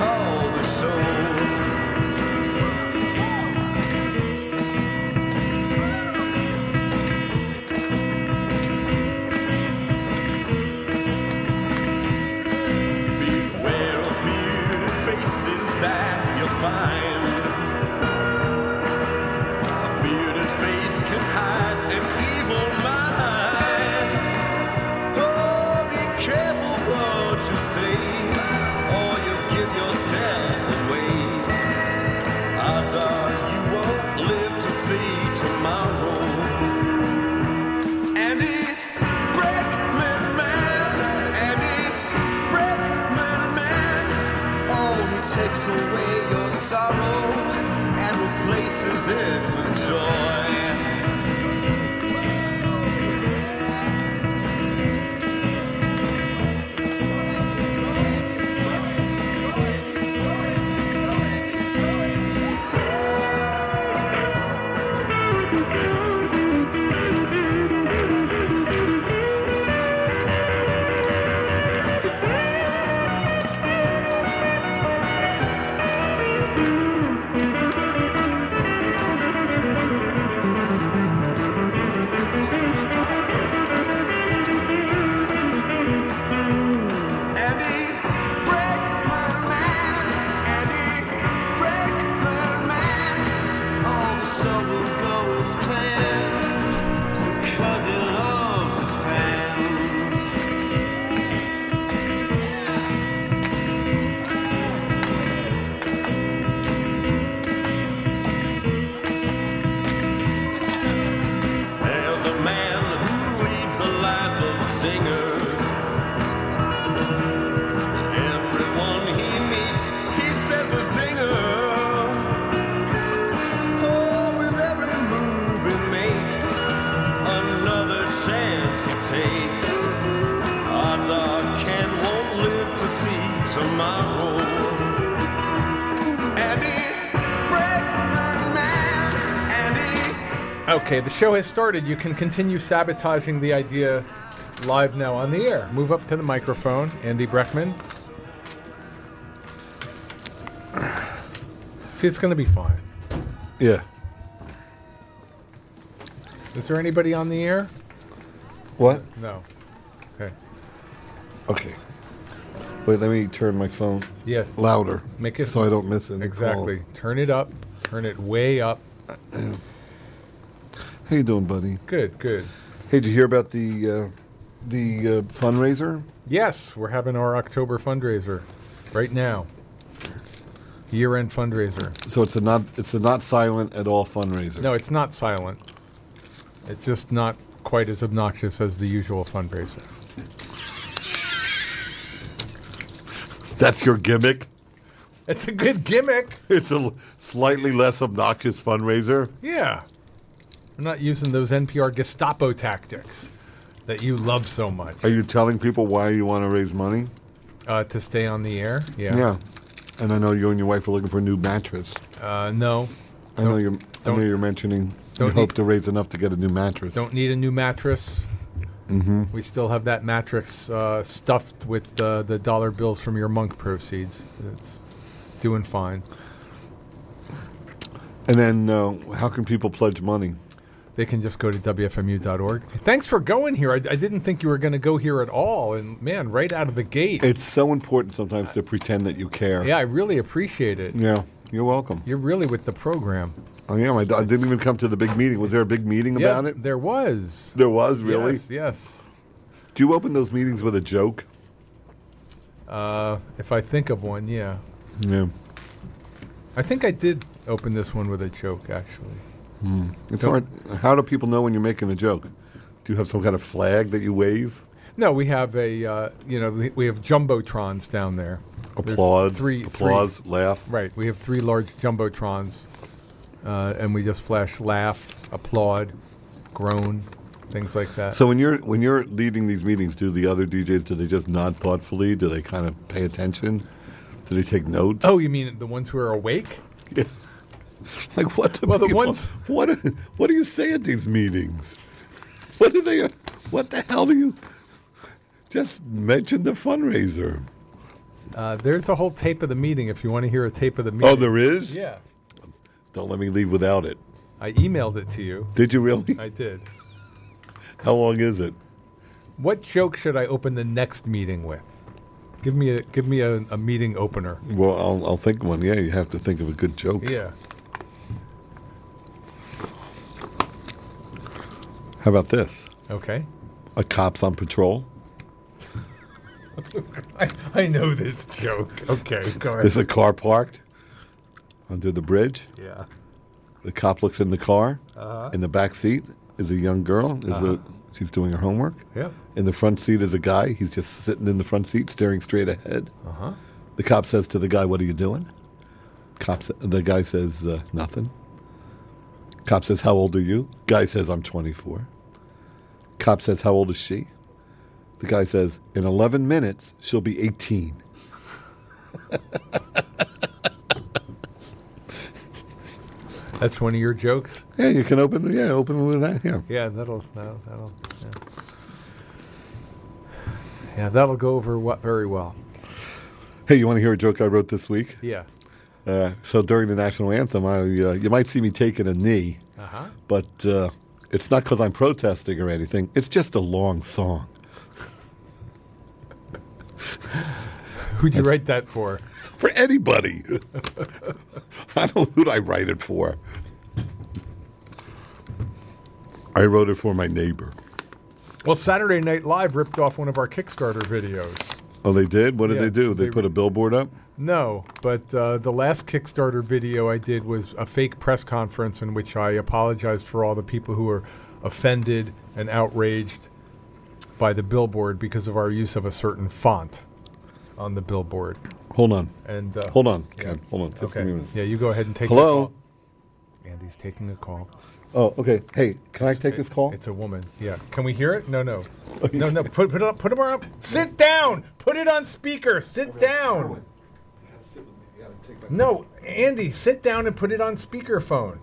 call the show. Find a bearded face can hide an evil mind. Oh, be careful what you say, or you'll give yourself away. Odds are you won't live to see tomorrow. Andy Breckman man, Andy Breckman man. Oh, he takes away sorrow and replaces it with joy. Tomorrow, Andy Breckman man, Andy. Okay, the show has started. You can continue sabotaging the idea live now on the air. Move up to the microphone, Andy Breckman. See, it's going to be fine. Yeah. Is there anybody on the air? What? No. Okay. Okay. Wait, let me turn my phone louder. Make it so I don't miss it. Exactly. Calls. Turn it up. Turn it way up. How you doing, buddy? Good, good. Hey, did you hear about the fundraiser? Yes, we're having our October fundraiser right now. Year-end fundraiser. So it's a not silent at all fundraiser. No, it's not silent. It's just not quite as obnoxious as the usual fundraiser. That's your gimmick? It's a good gimmick. It's a slightly less obnoxious fundraiser? Yeah. I'm not using those NPR Gestapo tactics that you love so much. Are you telling people why you want to raise money? To stay on the air? Yeah. Yeah. And I know you and your wife are looking for a new mattress. No. I know you're mentioning you hope to raise enough to get a new mattress. Don't need a new mattress. Mm-hmm. We still have that mattress stuffed with the dollar bills from your Monk proceeds. It's doing fine. And then how can people pledge money? They can just go to WFMU.org. Thanks for going here. I didn't think you were going to go here at all. And, man, right out of the gate. It's so important sometimes to pretend that you care. Yeah, I really appreciate it. Yeah, you're welcome. You're really with the program. I am. I didn't even come to the big meeting. Was there a big meeting about it? There was. There was, really? Yes. Do you open those meetings with a joke? If I think of one, yeah. Yeah. I think I did open this one with a joke, actually. It's hard. How do people know when you're making a joke? Do you have some kind of flag that you wave? No, we have we have jumbotrons down there. Applause, three, laugh. Right. We have 3 large jumbotrons, and we just flash laugh, applaud, groan, things like that. So when you're leading these meetings, do the other DJs, do they just nod thoughtfully? Do they kind of pay attention? Do they take notes? Oh, you mean the ones who are awake? Yeah. Like what? The ones. What do you say at these meetings? What do they? What the hell do you? Just mention the fundraiser. There's a whole tape of the meeting if you want to hear a tape of the meeting. Oh, there is? Yeah. Don't let me leave without it. I emailed it to you. Did you really? I did. How long is it? What joke should I open the next meeting with? Give me a meeting opener. Well, I'll think of one. Yeah, you have to think of a good joke. Yeah. How about this? Okay. A cop's on patrol. I know this joke. Okay, go ahead. There's a car parked under the bridge. Yeah. The cop looks in the car. In the back seat is a young girl. She's doing her homework. Yeah. In the front seat is a guy. He's just sitting in the front seat, staring straight ahead. The cop says to the guy, "What are you doing?" The guy says, "Nothing." Cop says, "How old are you?" Guy says, "I'm 24." Cop says, "How old is she?" The guy says, "In 11 minutes, she'll be 18." That's one of your jokes? Yeah, you can open with that. Yeah. Yeah, that'll go over very well. Hey, you want to hear a joke I wrote this week? Yeah. So during the national anthem, you might see me taking a knee, but it's not because I'm protesting or anything. It's just a long song. Who'd you write that for? For anybody. I don't know who'd I write it for. I wrote it for my neighbor. Well, Saturday Night Live ripped off one of our Kickstarter videos. Oh, they did? What did Yeah, they do? They put a billboard up? No, but the last Kickstarter video I did was a fake press conference in which I apologized for all the people who were offended and outraged by the billboard because of our use of a certain font on the billboard. Hold on. And Hold on, Ken. Hold on. Just give Okay. me a minute. Yeah, you go ahead and take Hello? the call. Andy's taking a call. Oh, okay. Hey, can I take this call? It's a woman. Yeah. Can we hear it? No. No. Put it up. Put it up. Sit down. Put it on speaker. Sit down. No, Andy, sit down and put it on speakerphone.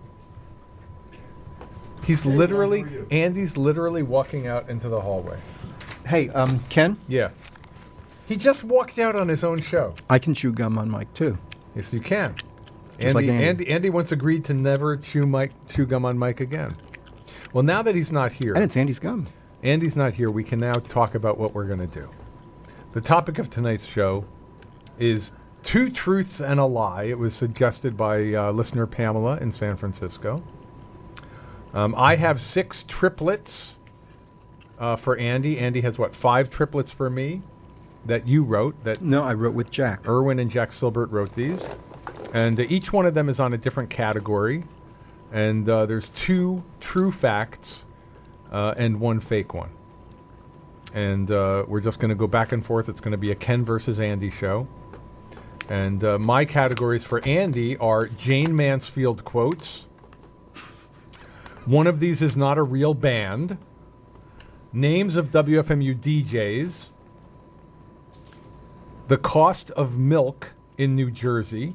Andy's literally walking out into the hallway. Hey, Ken, Yeah. He just walked out on his own show. I can chew gum on mic too. Yes, you can. Just like Andy. Andy once agreed to never chew gum on mic again. Well, now that he's not here, And it's Andy's gum. Andy's not here, we can now talk about what we're going to do. The topic of tonight's show is Two Truths and a Lie. It was suggested by listener Pamela in San Francisco. I have 6 triplets for Andy. Andy has, 5 triplets for me that you wrote. That No, I wrote with Jack. Irwin and Jack Silbert wrote these. And each one of them is on a different category. And there's 2 true facts and 1 fake one. And we're just going to go back and forth. It's going to be a Ken versus Andy show. And my categories for Andy are Jane Mansfield quotes. One of these is not a real band. Names of WFMU DJs. The cost of milk in New Jersey.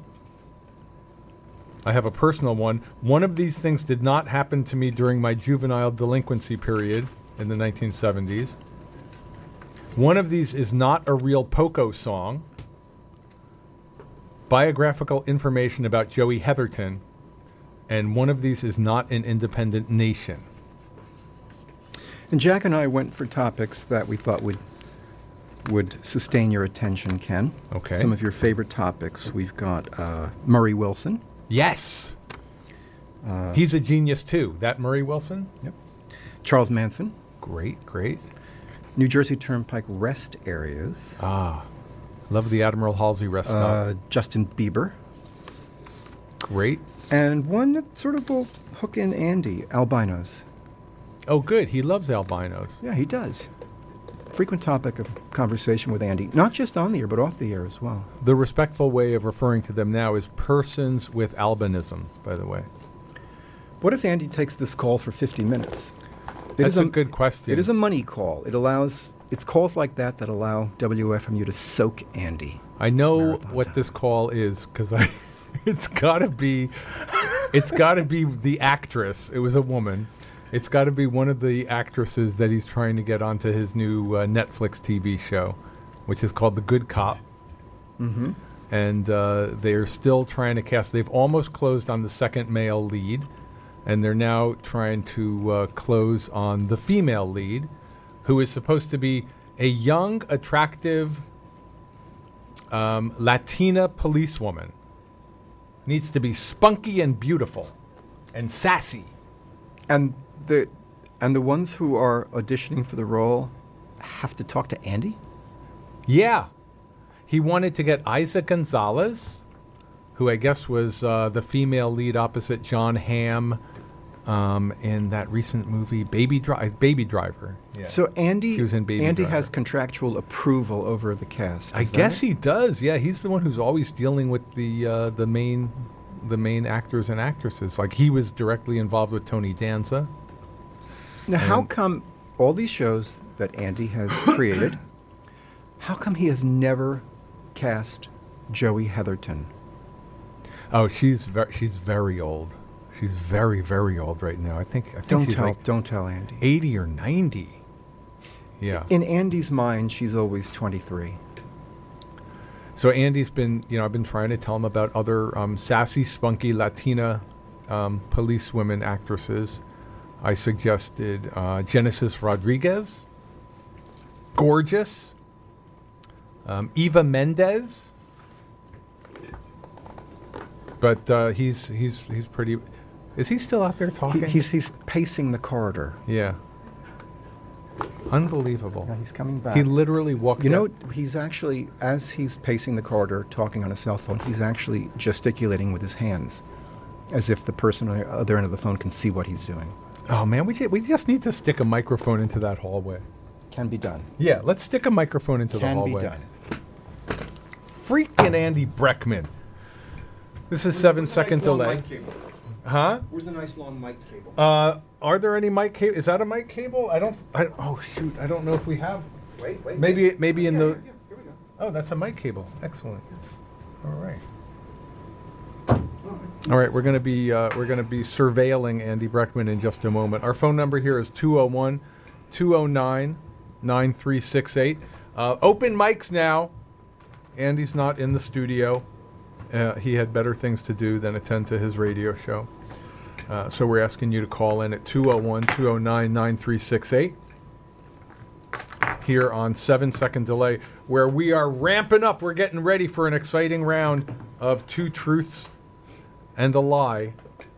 I have a personal one. One of these things did not happen to me during my juvenile delinquency period in the 1970s. One of these is not a real Poco song. Biographical information about Joey Heatherton. And one of these is not an independent nation. And Jack and I went for topics that we thought would sustain your attention, Ken. Okay. Some of your favorite topics. We've got Murray Wilson. Yes. He's a genius, too. That Murray Wilson? Yep. Charles Manson. Great. New Jersey Turnpike rest areas. Love the Admiral Halsey rest stop. Justin Bieber. Great. And one that sort of will hook in Andy, albinos. Oh, good. He loves albinos. Yeah, he does. Frequent topic of conversation with Andy, not just on the air, but off the air as well. The respectful way of referring to them now is persons with albinism, by the way. What if Andy takes this call for 50 minutes? That's a good question. It is a money call. It's calls like that allow WFMU to soak Andy. I know Marathon what time. this call is because it's got to be the actress. It was a woman. It's got to be one of the actresses that he's trying to get onto his new Netflix TV show, which is called The Good Cop. Mm-hmm. And they're still trying to cast. They've almost closed on the second male lead, and they're now trying to close on the female lead, who is supposed to be a young, attractive Latina policewoman. Needs to be spunky and beautiful and sassy. And the ones who are auditioning for the role have to talk to Andy? Yeah. He wanted to get Isa Gonzalez, who I guess was the female lead opposite John Hamm in that recent movie, Baby Driver. Yeah. So Andy, He was in Baby Andy Driver. has contractual approval over the cast. I is that guess it? he does. Yeah, he's the one who's always dealing with the main actors and actresses. Like he was directly involved with Tony Danza. Now, how And- come all these shows that Andy has created, how come he has never cast Joey Heatherton? Oh, she's very old. She's very, very old right now. I think she's like Don't tell Andy. 80 or 90. Yeah. In Andy's mind, she's always 23. So Andy's been, I've been trying to tell him about other sassy, spunky Latina policewomen actresses. I suggested Genesis Rodriguez, gorgeous, Eva Mendes, but he's pretty. Is he still out there talking? He's pacing the corridor. Yeah. Unbelievable. Yeah, he's coming back. He literally walked. You know, out- he's actually, as he's pacing the corridor, talking on a cell phone, he's actually gesticulating with his hands, as if the person on the other end of the phone can see what he's doing. Oh man, we just need to stick a microphone into that hallway. Can be done. Yeah, let's stick a microphone into the Can hallway. be done. Freaking Andy Breckman. This is 7-second delay. Huh? Where's the nice long mic cable? Are there any mic cable? Is that a mic cable? Oh shoot, I don't know if we have. Wait. Maybe in the. Here we go. Oh, that's a mic cable. Excellent. All right. All right, we're going to be surveilling Andy Breckman in just a moment. Our phone number here is 201-209-9368. Open mics now. Andy's not in the studio. He had better things to do than attend to his radio show. So we're asking you to call in at 201-209-9368 here on 7-second delay, where we are ramping up. We're getting ready for an exciting round of Two Truths and a Lie.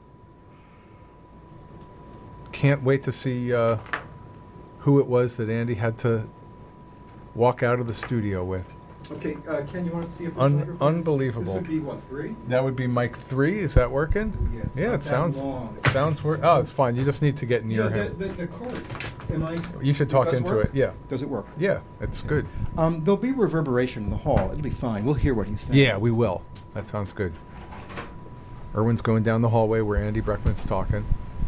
Can't wait to see who it was that Andy had to walk out of the studio with. Okay, Ken, you want to see if Unbelievable. This would be what, 3? That would be mic 3. Is that working? Yeah, it's Yeah, not it that sounds. long. It sounds. Oh, it's fine. You just need to get near him. The cord. Am I? You should talk does into work? it. Yeah. Does it work? Yeah, it's good. There'll be reverberation in the hall. It'll be fine. We'll hear what he's saying. Yeah, we will. That sounds good. Erwin's going down the hallway where Andy Breckman's talking.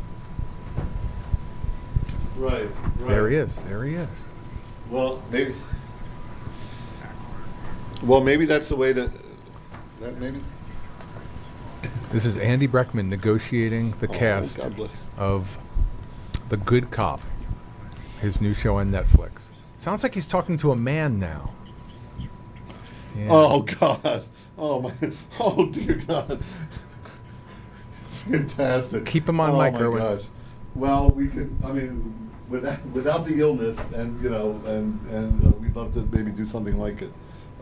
Right. There he is. There he is. Well, maybe. Well, maybe that's the way to. That maybe. This is Andy Breckman negotiating the cast God bless. of The Good Cop, his new show on Netflix. Sounds like he's talking to a man now. Yeah. Oh God! Oh my! Oh dear God! Fantastic. Keep him on oh mic, my Erwin. gosh! Well, we could. I mean, without the illness, and we'd love to maybe do something like it.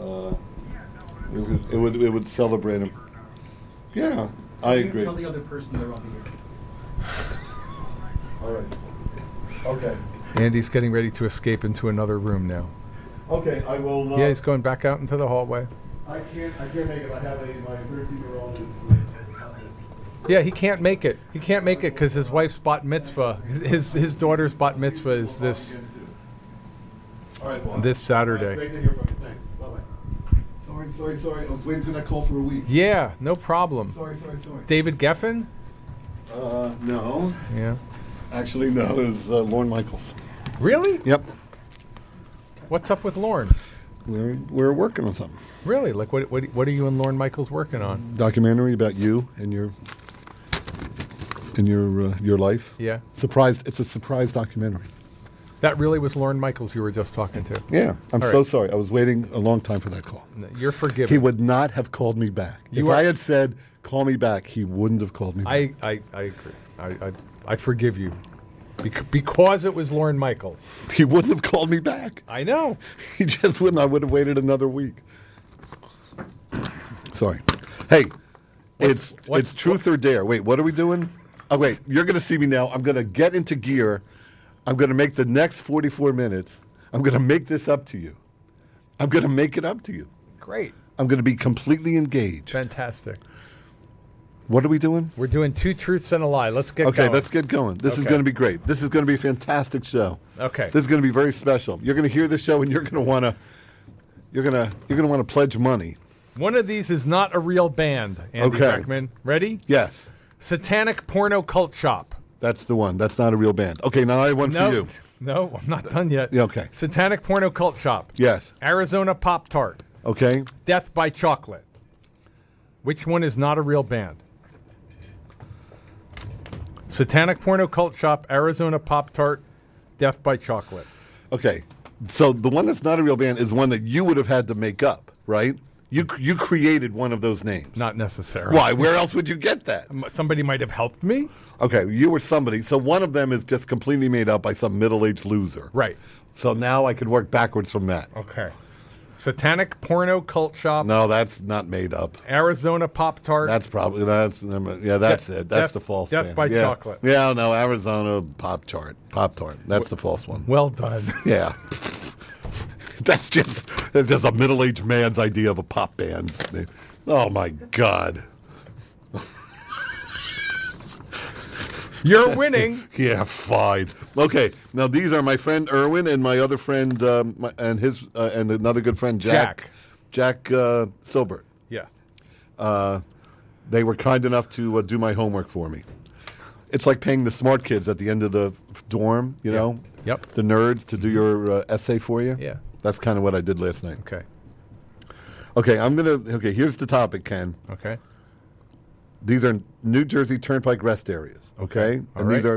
It would celebrate him. Yeah, I agree. Tell the other person they're on the air. All right. Okay. Andy's getting ready to escape into another room now. Okay, I will. Yeah, he's going back out into the hallway. I can't make it. I have my 13-year-old. Yeah, he can't make it. He can't make it because his wife's bat mitzvah, his daughter's bat mitzvah is this All right, Bob. this Saturday. All right, great to hear from you. Thanks. Bye-bye. Sorry. I was waiting for that call for a week. Yeah, no problem. Sorry. David Geffen? No. Yeah. Actually, no. It was Lorne Michaels. Really? Yep. What's up with Lorne? We're working on something. Really? Like what are you and Lorne Michaels working on? Documentary about you and your life. Yeah. Surprised. It's a surprise documentary. That really was Lorne Michaels you were just talking to. Yeah, I'm All so right. sorry. I was waiting a long time for that call. You're forgiven. He would not have called me back. You If are- I had said, call me back, he wouldn't have called me back. I agree. I forgive you. Because it was Lorne Michaels. He wouldn't have called me back. I know. He just wouldn't. I would have waited another week. Sorry. Hey, it's truth or dare. Wait, what are we doing? Oh, wait. You're going to see me now. I'm going to get into gear. I'm going to make the next 44 minutes. I'm going to make this up to you. I'm going to make it up to you. Great. I'm going to be completely engaged. Fantastic. What are we doing? We're doing 2 truths and a lie. Let's get Okay, going. let's get going. This is Okay. going to be great. This is going to be a fantastic show. Okay. This is going to be very special. You're going to hear the show and you're going to want to you're going to want to pledge money. One of these is not a real band, Andy Okay. Beckman. Ready? Yes. Satanic Porno Cult Shop. That's the one. That's not a real band. Okay, now I have one for you. No, I'm not done yet. Yeah, okay. Satanic Porno Cult Shop. Yes. Arizona Pop Tart. Okay. Death by Chocolate. Which one is not a real band? Satanic Porno Cult Shop, Arizona Pop Tart, Death by Chocolate. Okay. So the one that's not a real band is one that you would have had to make up, right? You created one of those names. Not necessarily. Why? Where else would you get that? Somebody might have helped me. Okay, you were somebody. So one of them is just completely made up by some middle-aged loser. Right. So now I could work backwards from that. Okay. Satanic Porno Cult Shop, No, that's not made up. Arizona Pop Tart. That's probably that's it. That's Death- the false. Death band. by yeah. Chocolate. Yeah, no, Arizona Pop Tart. That's the false one. Well done. Yeah, that's just a middle-aged man's idea of a pop band. Oh my God. You're winning. Yeah, fine. Okay, now these are my friend Erwin and my other friend and his and another good friend Jack. Jack Silbert. Yeah. They were kind enough to do my homework for me. It's like paying the smart kids at the end of the dorm, you know? Yep. The nerds to do your essay for you. Yeah. That's kind of what I did last night. Okay. Okay, here's the topic, Ken. Okay. These are New Jersey Turnpike rest areas, okay? All And right.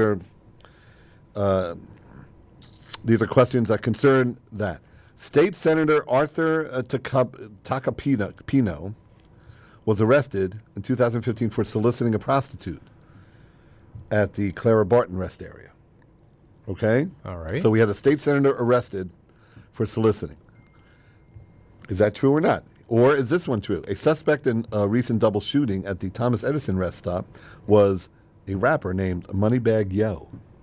these are questions that concern that. State Senator Arthur Tacopino was arrested in 2015 for soliciting a prostitute at the Clara Barton rest area. Okay? All right. So we had a state senator arrested for soliciting. Is that true or not? Or is this one true? A suspect in a recent double shooting at the Thomas Edison rest stop was a rapper named Moneybag Yo.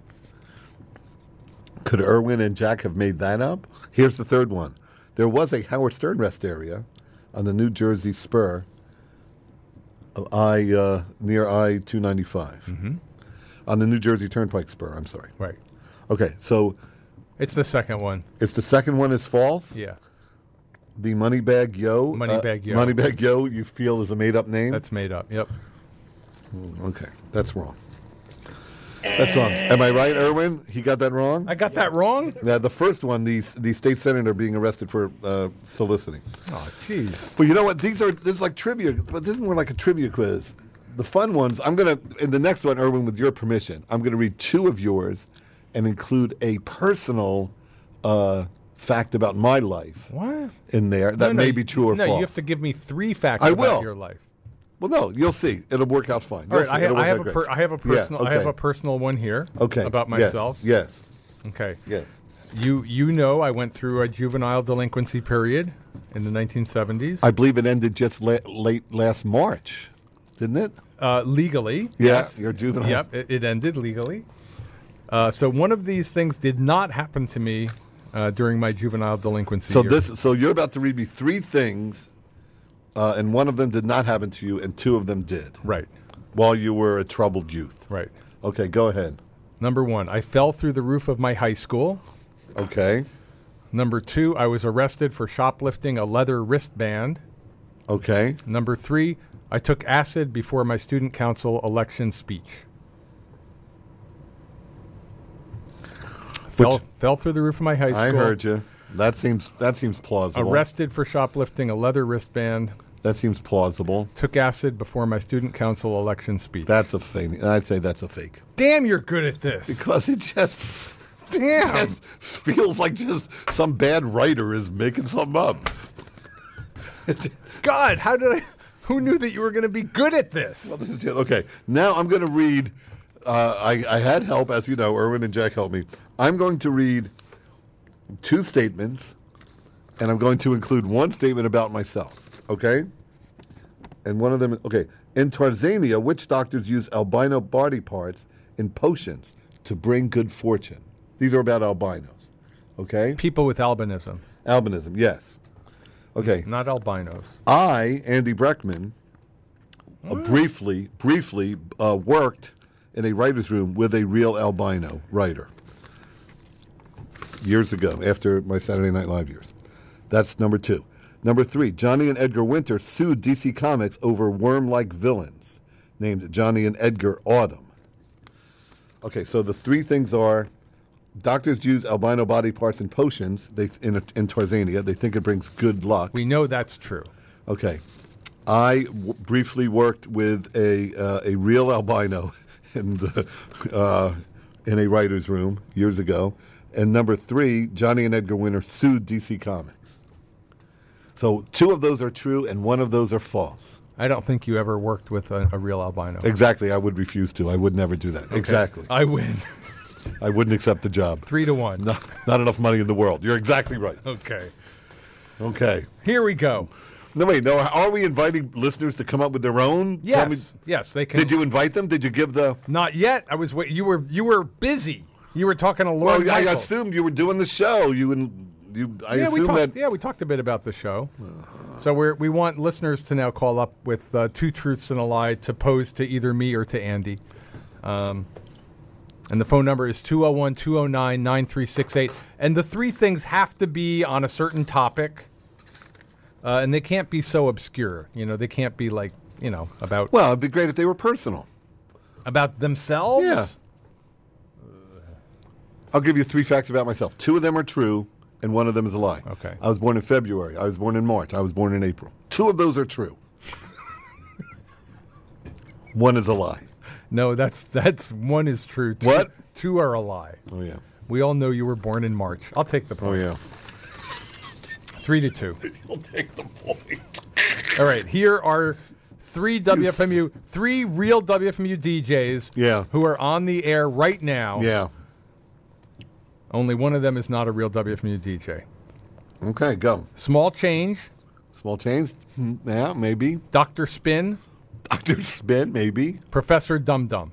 Could Erwin and Jack have made that up? Here's the third one. There was a Howard Stern rest area on the New Jersey spur of near I-295. On the New Jersey Turnpike spur, I'm sorry. Right. Okay, so It's the second one. it's the second one is false? Yeah. The Moneybag Yo? Moneybag Yo. Moneybag Yo you feel is a made-up name? That's made up. Yep. Okay, that's wrong. That's wrong. Am I right, Erwin? He got that wrong? I got that wrong? Yeah, the first one, the state senator being arrested for soliciting. Oh, jeez. But you know what? This is like trivia, but this is more like a trivia quiz. The fun ones, in the next one, Erwin, with your permission, I'm going to read two of yours and include a personal fact about my life What? in there that may be true or false. No, you have to give me 3 facts I about will. your life. Well, no, you'll see. It'll work out fine. All You'll right, see. It'll work I have out a great. I have a personal Yeah, I have okay. a personal one here. Okay. About Yes, myself. Yes. Okay. Yes. You know I went through a juvenile delinquency period in the 1970s. I believe it ended just late last March, didn't it? Legally. Yeah, Yes. you're juvenile. Yep, it ended legally. So one of these things did not happen to me during my juvenile delinquency years. So you're about to read me 3 things, and one of them did not happen to you, and 2 of them did. Right. While you were a troubled youth. Right. Okay, go ahead. Number 1, I fell through the roof of my high school. Okay. Number 2, I was arrested for shoplifting a leather wristband. Okay. Number 3, I took acid before my student council election speech. Fell through the roof of my high school. I heard you. That seems plausible. Arrested for shoplifting a leather wristband. That seems plausible. Took acid before my student council election speech. That's a fake. I'd say that's a fake. Damn, you're good at this. Because Damn. It feels like just some bad writer is making something up. God, who knew that you were going to be good at this? Okay, now I'm going to read. I had help, as you know. Erwin and Jack helped me. I'm going to read 2 statements, and I'm going to include one statement about myself. Okay? And one of them, okay. In Tanzania, witch doctors use albino body parts in potions to bring good fortune. These are about albinos. Okay? People with albinism. Albinism, yes. Okay. Not albinos. I, Andy Breckman, briefly worked in a writer's room with a real albino writer years ago, after my Saturday Night Live years. That's number 2. Number 3, Johnny and Edgar Winter sued DC Comics over worm-like villains named Johnny and Edgar Autumn. Okay, so the 3 things are: doctors use albino body parts in potions in Tanzania. They think it brings good luck. We know that's true. Okay. I briefly worked with a real albino in a writer's room years ago. And number 3, Johnny and Edgar Winter sued DC Comics. So 2 of those are true and 1 of those are false. I don't think you ever worked with a real albino. Exactly. I would refuse to. I would never do that. Okay. Exactly. I win. I wouldn't accept the job. 3-1. No, not enough money in the world. You're exactly right. Okay. Okay. Here we go. No, wait. No, are we inviting listeners to come up with their own? Yes. Yes, they can. Did you invite them? Did you give the? Not yet. I was. You were busy. You were talking to Lauren. Well, I Michael. assumed you were doing the show. I assume that. Yeah, we talked a bit about the show. So we want listeners to now call up with 2 truths and a lie to pose to either me or to Andy. And the phone number is 201-209-9368. And the 3 things have to be on a certain topic. And they can't be so obscure. They can't be like, about... Well, it'd be great if they were personal. About themselves? Yeah. I'll give you 3 facts about myself. 2 of them are true, and 1 of them is a lie. Okay. I was born in February. I was born in March. I was born in April. 2 of those are true. 1 is a lie. No, that's 1 is true. 2, What? 2 are a lie. Oh, yeah. We all know you were born in March. I'll take the point. Oh, yeah. 3-2. You'll take the point. All right, here are 3 real WFMU DJs who are on the air right now. Yeah. Only 1 of them is not a real WFMU DJ. Okay, go. Small Change. Small change? Yeah, maybe. Dr. Spin. Dr. Spin, maybe. Professor Dum Dum.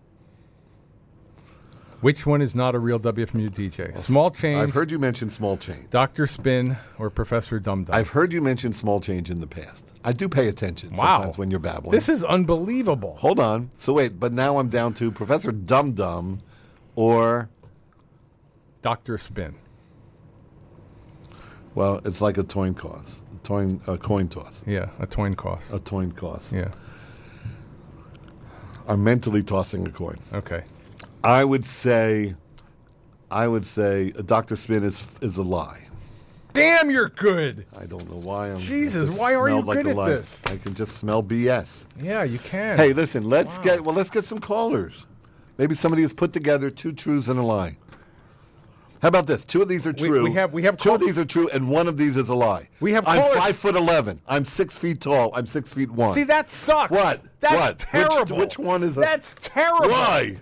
Which one is not a real WFMU DJ? Small Change. I've heard you mention Small Change. Dr. Spin or Professor Dum Dum. I've heard you mention Small Change in the past. I do pay attention sometimes when you're babbling. This is unbelievable. Hold on. So wait, but now I'm down to Professor Dum Dum or... Dr. Spin. Well, it's like a coin toss. A coin toss. Yeah, a coin toss. A coin toss. Yeah. I'm mentally tossing a coin. Okay. I would say Dr. Spin is a lie. Damn, you're good. I don't know why I'm... Jesus, why are you good at this? I can just smell BS. Yeah, you can. Hey, listen, let's get some callers. Maybe somebody has put together 2 truths and a lie. How about this? 2 of these are true. We have 2 of these are true, and 1 of these is a lie. I'm callers. 5'11". I'm 6 feet tall. I'm 6'1". See, that sucks. What? That's terrible. Which one is? That's terrible. Why?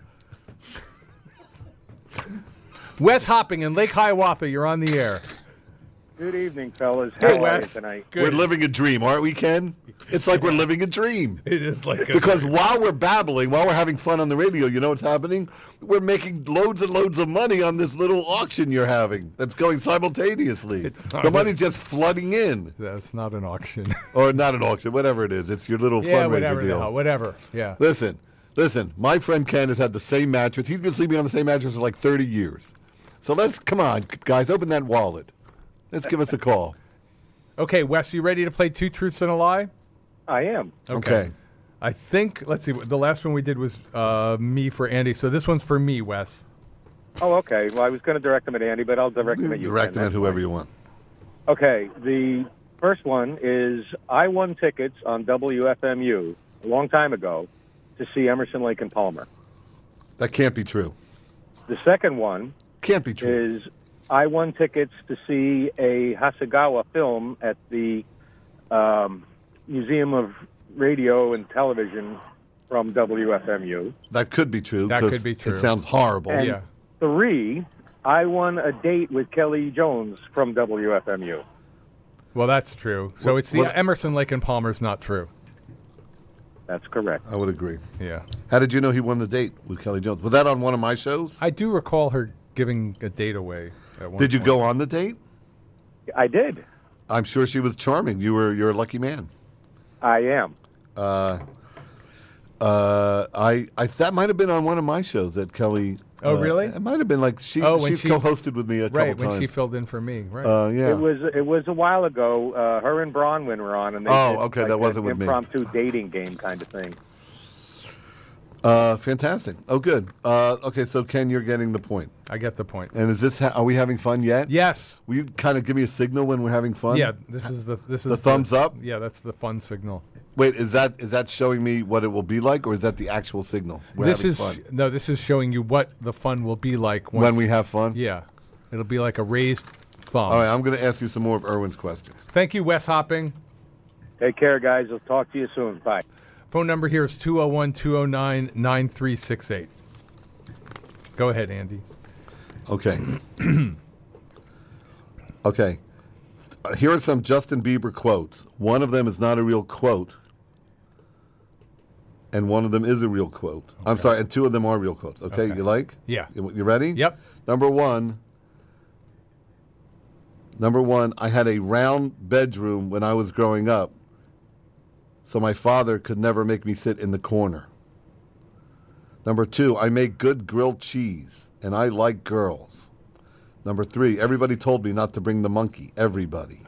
Wes Hopping in Lake Hiawatha, you're on the air. Good evening, fellas. Hey, How are you Wes. tonight? Good. We're living a dream, aren't we, Ken? It's like we're living a dream. It is like Because while we're babbling, while we're having fun on the radio, you know what's happening? We're making loads and loads of money on this little auction you're having that's going simultaneously. The money's just flooding in. That's not an auction. Or not an auction, whatever it is. It's your little fundraiser deal. Whatever. Yeah. Listen. My friend Ken has had the same mattress. He's been sleeping on the same mattress for like 30 years. So come on, guys, open that wallet. Let's give us a call. Okay, Wes, you ready to play 2 truths and a lie? I am. Okay. I think, let's see, the last one we did was me for Andy. So this one's for me, Wes. Oh, okay. Well, I was going to direct them at Andy, but I'll direct them at you. Direct them at whoever you want. Okay. The first one is I won tickets on WFMU a long time ago to see Emerson, Lake and Palmer. That can't be true. The second one Can't be true. is I won tickets to see a Hasegawa film at the Museum of Radio and Television from WFMU. That could be true. That 'cause could be true. It sounds horrible. And Yeah. 3, I won a date with Kelly Jones from WFMU. Well, that's true. So it's the what- Emerson, Lake and Palmer's not true. That's correct. I would agree. Yeah. How did you know he won the date with Kelly Jones? Was that on one of my shows? I do recall her giving a date away at one Did you point. go on the date? I did. I'm sure she was charming. You're a lucky man. I am. That might have been on one of my shows that Kelly. Oh, really? It might have been like she's when she- co-hosted with me a Right, couple when she times. filled in for me. Right. Yeah. It was a while ago. Her and Bronwyn were on, and they Oh, did okay, like that wasn't an with me. impromptu dating game kind of thing. Fantastic. Oh, good. Okay, so Ken, you're getting the point. I get the point. And is this? Are we having fun yet? Yes. Will you kind of give me a signal when we're having fun? Yeah. This is the thumbs up? Yeah, that's the fun signal. Wait, is that showing me what it will be like, or is that the actual signal? We're This having is fun. no. This is showing you what the fun will be like When we have fun. Yeah, it'll be like a raised thumb. All right, I'm going to ask you some more of Erwin's questions. Thank you, Wes Hopping. Take care, guys. I'll talk to you soon. Bye. Phone number here is 201-209-9368. Go ahead, Andy. Okay. Okay. Here are some Justin Bieber quotes. One of them is not a real quote, and one of them is a real quote. I'm sorry, and two of them are real quotes. Okay, Okay. you like? Yeah. You ready? Yep. Number one, I had a round bedroom when I was growing up, so my father could never make me sit in the corner. Number 2, I make good grilled cheese, and I like girls. Number 3, everybody told me not to bring the monkey. Everybody.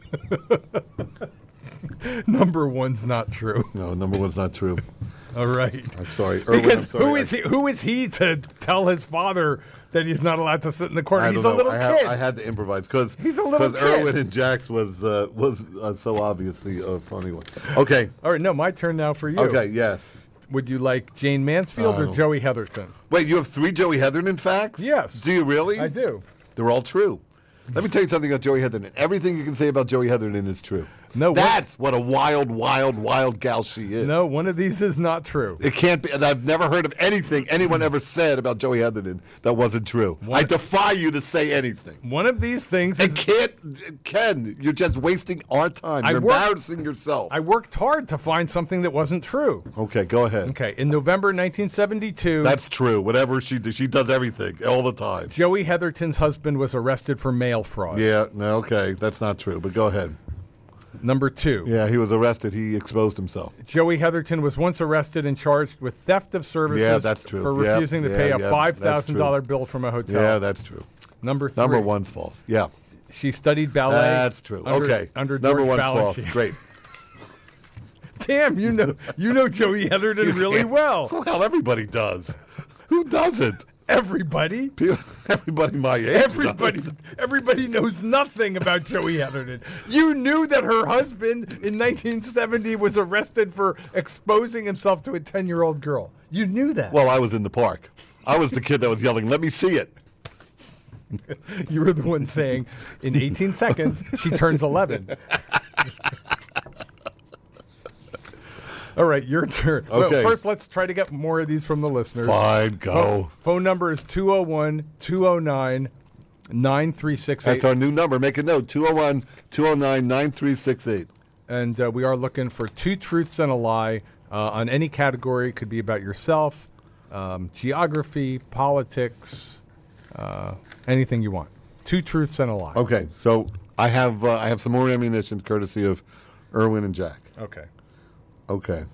Number 1's not true. No, number 1's not true. All right. I'm sorry. Erwin, Because I'm sorry. who is he to tell his father that he's not allowed to sit in the corner? I He's a don't know. little kid. I had to improvise because He's a little kid. Erwin and Jax was so obviously a funny one. Okay. All right, no, my turn now for you. Okay. Yes. Would you like Jane Mansfield or Joey Heatherton? Wait, you have 3 Joey Heatherton facts? Yes. Do you really? I do. They're all true. Let me tell you something about Joey Heatherton. Everything you can say about Joey Heatherton is true. No, That's what a wild, wild, wild gal she is. No, one of these is not true. It can't be. And I've never heard of anything anyone ever said about Joey Heatherton that wasn't true. I defy you to say anything. One of these things It is... can't. Ken, you're just wasting our time. You're embarrassing yourself. I worked hard to find something that wasn't true. Okay, go ahead. Okay, in November 1972... That's true. Whatever she does everything all the time. Joey Heatherton's husband was arrested for mail fraud. Yeah, no, okay, that's not true, but go ahead. Number 2. Yeah, he was arrested. He exposed himself. Joey Heatherton was once arrested and charged with theft of services Yeah, that's true. for Yeah, refusing to yeah, pay a yeah, $5,000 that's bill from a hotel. Yeah, that's true. Number 3. Number 1's false. Yeah, She studied ballet. that's true. Okay, Under number George 1's false. Balanchine. Great. Damn, you know Joey Heatherton really well. Well, everybody does. Who doesn't? Everybody. Everybody my age. Everybody knows nothing about Joey Heatherton. You knew that her husband in 1970 was arrested for exposing himself to a 10-year-old girl. You knew that. Well, I was in the park. I was the kid that was yelling, "Let me see it." You were the one saying, in 18 seconds, she turns 11. All right, your turn. Okay. Well, first, let's try to get more of these from the listeners. Fine, go. Phone number is 201-209-9368. That's our new number. Make a note, 201-209-9368. And we are looking for 2 truths and a lie on any category. It could be about yourself, geography, politics, anything you want. 2 truths and a lie. Okay, so I have some more ammunition courtesy of Erwin and Jack. Okay. Okay.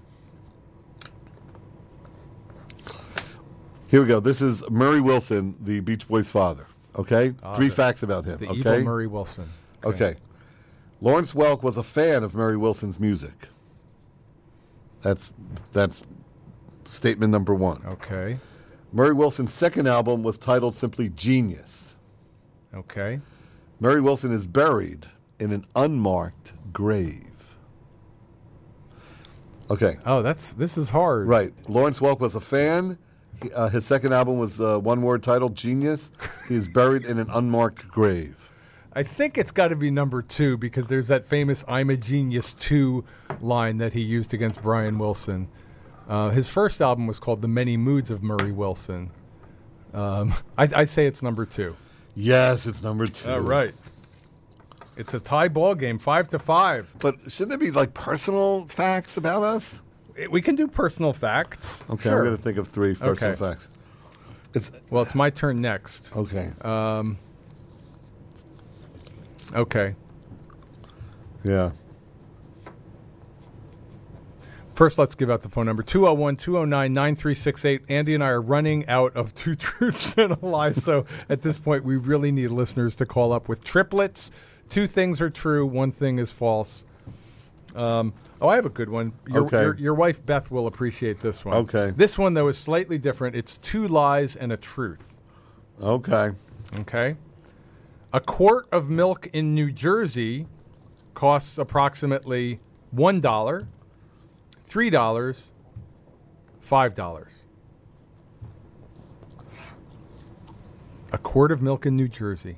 Here we go. This is Murray Wilson, the Beach Boys' father. Okay? 3 facts about him. The okay? evil Murray Wilson. Okay. Lawrence Welk was a fan of Murray Wilson's music. That's statement number 1. Okay. Murray Wilson's second album was titled simply Genius. Okay. Murray Wilson is buried in an unmarked grave. Okay. Oh, this is hard. Right. Lawrence Welk was a fan. His second album was one word titled Genius. He is buried in an unmarked grave. I think it's got to be number 2 because there's that famous "I'm a Genius 2" line that he used against Brian Wilson. His first album was called "The Many Moods of Murray Wilson." I say it's number 2. Yes, it's number 2. All right. It's a tie ball game, 5-5. But shouldn't it be like personal facts about us? We can do personal facts. Okay, Sure. I'm going to think of 3 personal Okay. facts. It's my turn next. Okay. Okay. Yeah. First, let's give out the phone number, 201-209-9368. Andy and I are running out of 2 truths and a lie, so at this point, we really need listeners to call up with triplets. 2 things are true, 1 thing is false. I have a good one. Your wife, Beth, will appreciate this one. Okay. This one, though, is slightly different. It's 2 lies and a truth. Okay. Okay? A quart of milk in New Jersey costs approximately $1, $3, $5. A quart of milk in New Jersey.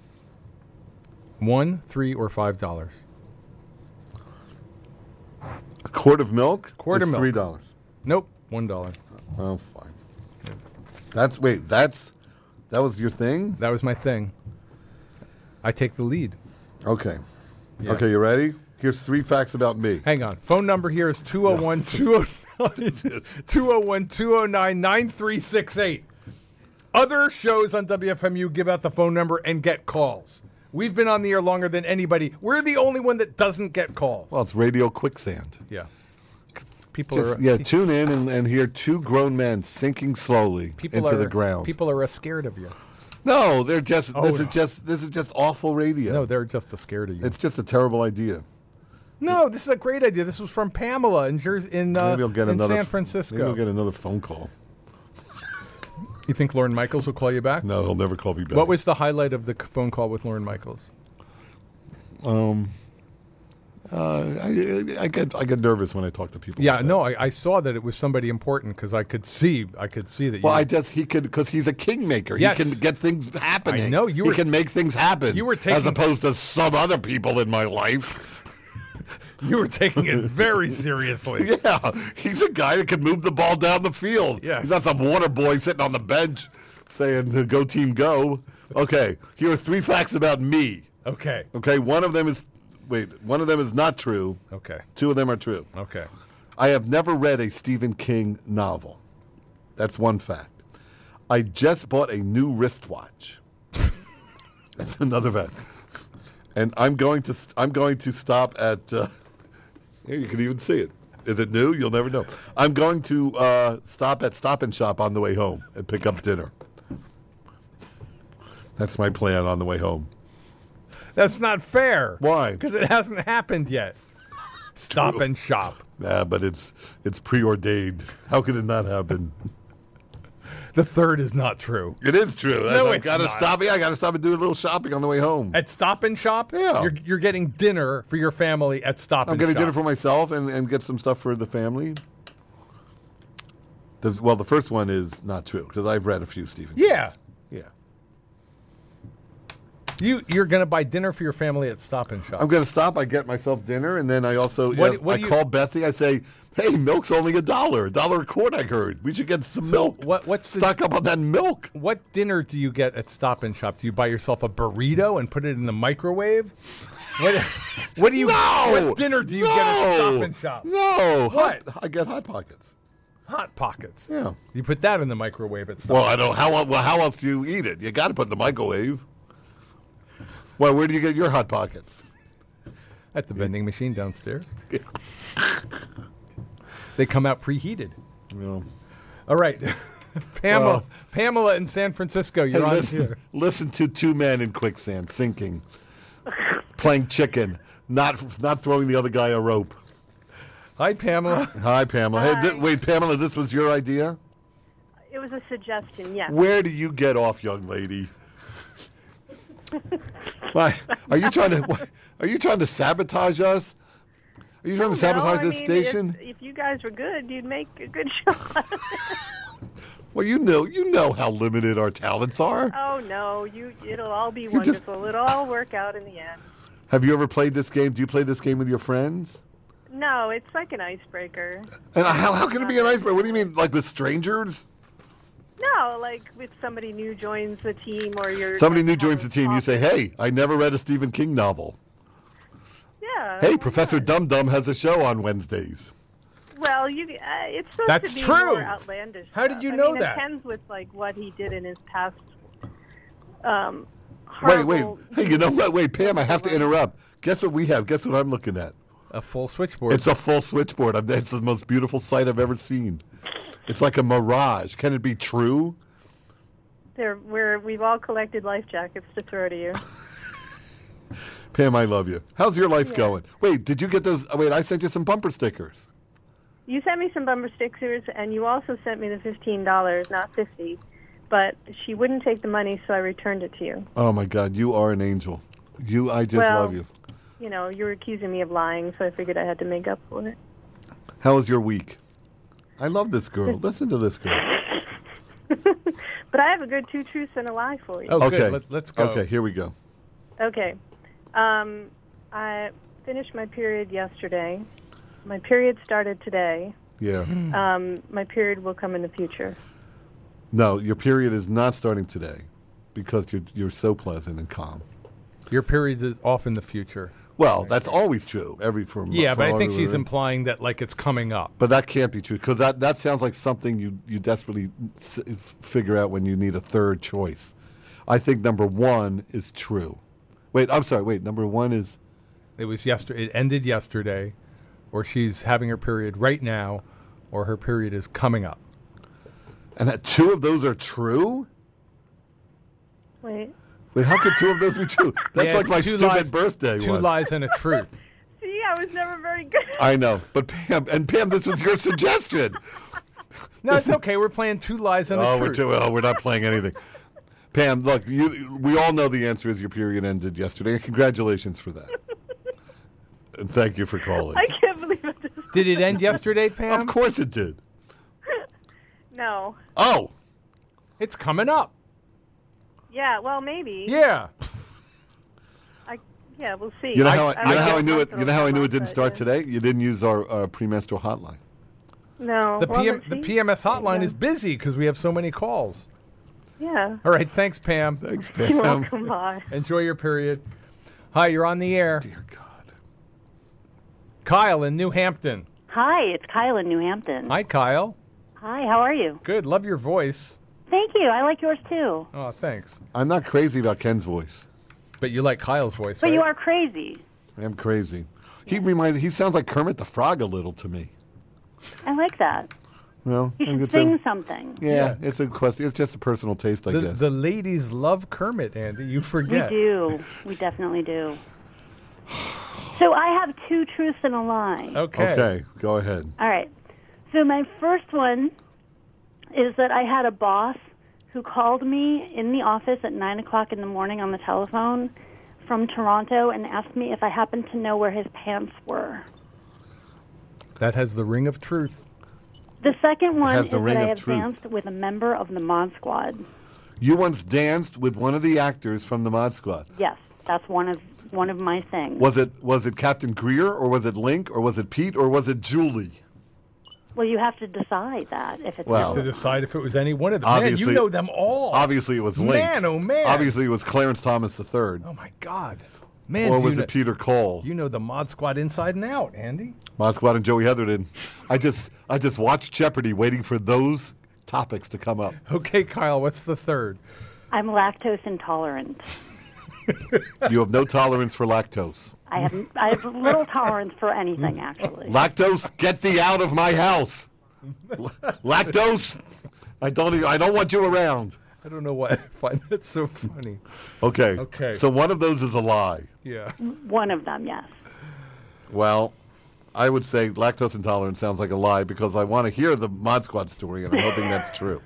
$1, $3, or $5. A quart of milk? Quart of is milk. $3. Nope, $1. Oh, fine. That was your thing? That was my thing. I take the lead. Okay. Yeah. Okay, you ready? Here's 3 facts about me. Hang on. Phone number here is 201-209-9368. Other shows on WFMU give out the phone number and get calls. We've been on the air longer than anybody. We're the only one that doesn't get calls. Well, it's Radio Quicksand. Yeah. People Tune in and hear 2 grown men sinking slowly into the ground. People are scared of you. No, they're just. Oh, this is just awful radio. No, they're just scared of you. It's just a terrible idea. No, this is a great idea. This was from Pamela in Maybe I'll get in another San Francisco. Maybe I'll get another phone call. You think Lorne Michaels will call you back? No, he'll never call me back. What was the highlight of the phone call with Lorne Michaels? I get nervous when I talk to people. Yeah, like that. no, I saw that it was somebody important because I could see that. Well, he could because he's a kingmaker. Yes. He can get things happening. I know, he can make things happen. You were as taking- opposed to some other people in my life. You were taking it very seriously. Yeah, he's a guy that can move the ball down the field. Yes. He's not some water boy sitting on the bench saying "Go team, go." Okay, here are 3 facts about me. Okay. Okay, one of them is not true. Okay. 2 of them are true. Okay. I have never read a Stephen King novel. That's 1 fact. I just bought a new wristwatch. That's another fact. And I'm going to stop at. Here, you can even see it. Is it new? You'll never know. I'm going to stop at Stop and Shop on the way home and pick up dinner. That's my plan on the way home. That's not fair. Why? Because it hasn't happened yet. Stop and Shop. Yeah, but it's preordained. How could it not happen? The third is not true. It is true. No, I it's got to not. stop. Yeah, I got to stop and do a little shopping on the way home. At Stop and Shop? Yeah. You're getting dinner for your family at Stop I'm and getting Shop. dinner for myself and get some stuff for the family. The first one is not true because I've read a few Stephen Kings. Yeah. Yeah. You're going to buy dinner for your family at Stop and Shop. I'm going to stop. I get myself dinner, and then I also What do you- call Bethy. I say, "Hey, milk's only $1 a quart. I heard we should get some milk. what's the- stock up on that milk?" What dinner do you get at Stop and Shop? Do you buy yourself a burrito and put it in the microwave? What do you? No! What dinner do you get at Stop and Shop? No. What? I get Hot Pockets. Hot Pockets. Yeah. You put that in the microwave at Stop. Well, I don't. How else do you eat it? You got to put it in the microwave. Well, where do you get your Hot Pockets? At the vending machine downstairs. They come out preheated. You All right. Pamela in San Francisco, you're on here. Listen to 2 men in quicksand sinking, playing chicken, not throwing the other guy a rope. Hi, Pamela. Hi, Pamela. Hi. Hey, wait, Pamela, this was your idea? It was a suggestion, yes. Where do you get off, young lady? Why are you trying to sabotage us? Are you trying to sabotage this station? If you guys were good, you'd make a good show. Well, you know how limited our talents are. Oh no, it'll all be You just- wonderful. It'll all work out in the end. Have you ever played this game? Do you play this game with your friends? No, it's like an icebreaker. And how can it be an icebreaker? What do you mean, like with strangers? No, like with somebody new joins the team or you're Somebody new joins the team. You say, "Hey, I never read a Stephen King novel." Yeah. Hey, why Professor not? Dum Dum has a show on Wednesdays. Well, it's supposed That's to be true. more outlandish. How did stuff. you I know mean, that? It depends with like what he did in his past. Wait. Horrible- Hey, you know what? Wait, Pam, I have to interrupt. Guess what we have? Guess what I'm looking at? A full switchboard. It's a full switchboard. It's the most beautiful sight I've ever seen. It's like a mirage. Can it be true? We've all collected life jackets to throw to you. Pam, I love you. How's your life going? Wait, did you get those? Wait, I sent you some bumper stickers. You sent me some bumper stickers, and you also sent me the $15, not $50. But she wouldn't take the money, so I returned it to you. Oh my God, you are an angel. I just Well, love you. You know, you were accusing me of lying, so I figured I had to make up for it. How was your week? I love this girl. Listen to this girl. But I have a good 2 truths and a lie for you. Oh, Okay, good. Let's go. Okay, here we go. Okay. I finished my period yesterday. My period started today. Yeah. My period will come in the future. No, your period is not starting today because you're so pleasant and calm. Your period is off in the future. Well, that's always true. Yeah, but I think she's implying that like it's coming up. But that can't be true because that sounds like something you desperately figure out when you need a third choice. I think number one is true. Wait, I'm sorry. Wait, number one is It was yesterday. It ended yesterday, or she's having her period right now, or her period is coming up. and that two of those are true. Wait. Wait, how could two of those be true? That's Yeah, like it's my two stupid lies- birthday Two one. lies and a truth. See, I was never very good. I know, but Pam, this was your suggestion. No, it's okay. We're playing two lies and a truth. We're not playing anything. Pam, look, we all know the answer is your period ended yesterday. And congratulations for that. And thank you for calling. I can't believe it. Did it end yesterday, Pam? Of course it did. No. Oh, It's coming up. Yeah, well, maybe. Yeah. Yeah, we'll see. you know how don't I knew it. know You know how I knew it if didn't it's start but, today. You didn't use our premenstrual hotline. No. The well, PM, let's the see. PMS hotline Yeah. is busy because we have so many calls. Yeah. All right, thanks, Pam. Thanks, You're Pam. welcome. Bye. Enjoy your period. Hi, you're on the air. Dear God. Kyle in New Hampton. Hi, it's Kyle in New Hampton. Hi, Kyle. Hi, how are you? Good. Love your voice. Thank you. I like yours too. Oh, thanks. I'm not crazy about Ken's voice. But you like Kyle's voice, But right? you are crazy. I'm crazy. He sounds like Kermit the Frog a little to me. I like that. Well, You should it's sing something. yeah, it's a question. It's just a personal taste, I guess. The ladies love Kermit, Andy. You We forget. do. We definitely do. So I have 2 truths and a lie. Okay, go ahead. All right. So my first one is that I had a boss who called me in the office at 9 o'clock in the morning on the telephone from Toronto and asked me if I happened to know where his pants were. That has the ring of truth. The second one has is the that ring I of have truth. danced with a member of the Mod Squad. You once danced with one of the actors from the Mod Squad. Yes, that's one of my things. Was it Captain Greer, or was it Link, or was it Pete, or was it Julie? Well, you have to decide that if it's Well, To decide if it was any one of them. Man, Obviously- you know them all. Obviously, it was Link. Man, oh, man. Obviously, it was Clarence Thomas III. Oh, my God. Man, Or do was you it Peter Cole? You know the Mod Squad inside and out, Andy. Mod Squad and Joey Heatherton. I just watched Jeopardy, waiting for those topics to come up. Okay, Kyle, what's the third? I'm lactose intolerant. You have no tolerance for lactose. I have little tolerance for anything, actually. Lactose, get thee out of my house. Lactose, I don't want you around. I don't know why I find that so funny. Okay. Okay. So one of those is a lie. Yeah. One of them, yes. Well, I would say lactose intolerance sounds like a lie because I want to hear the Mod Squad story, and I'm hoping that's true.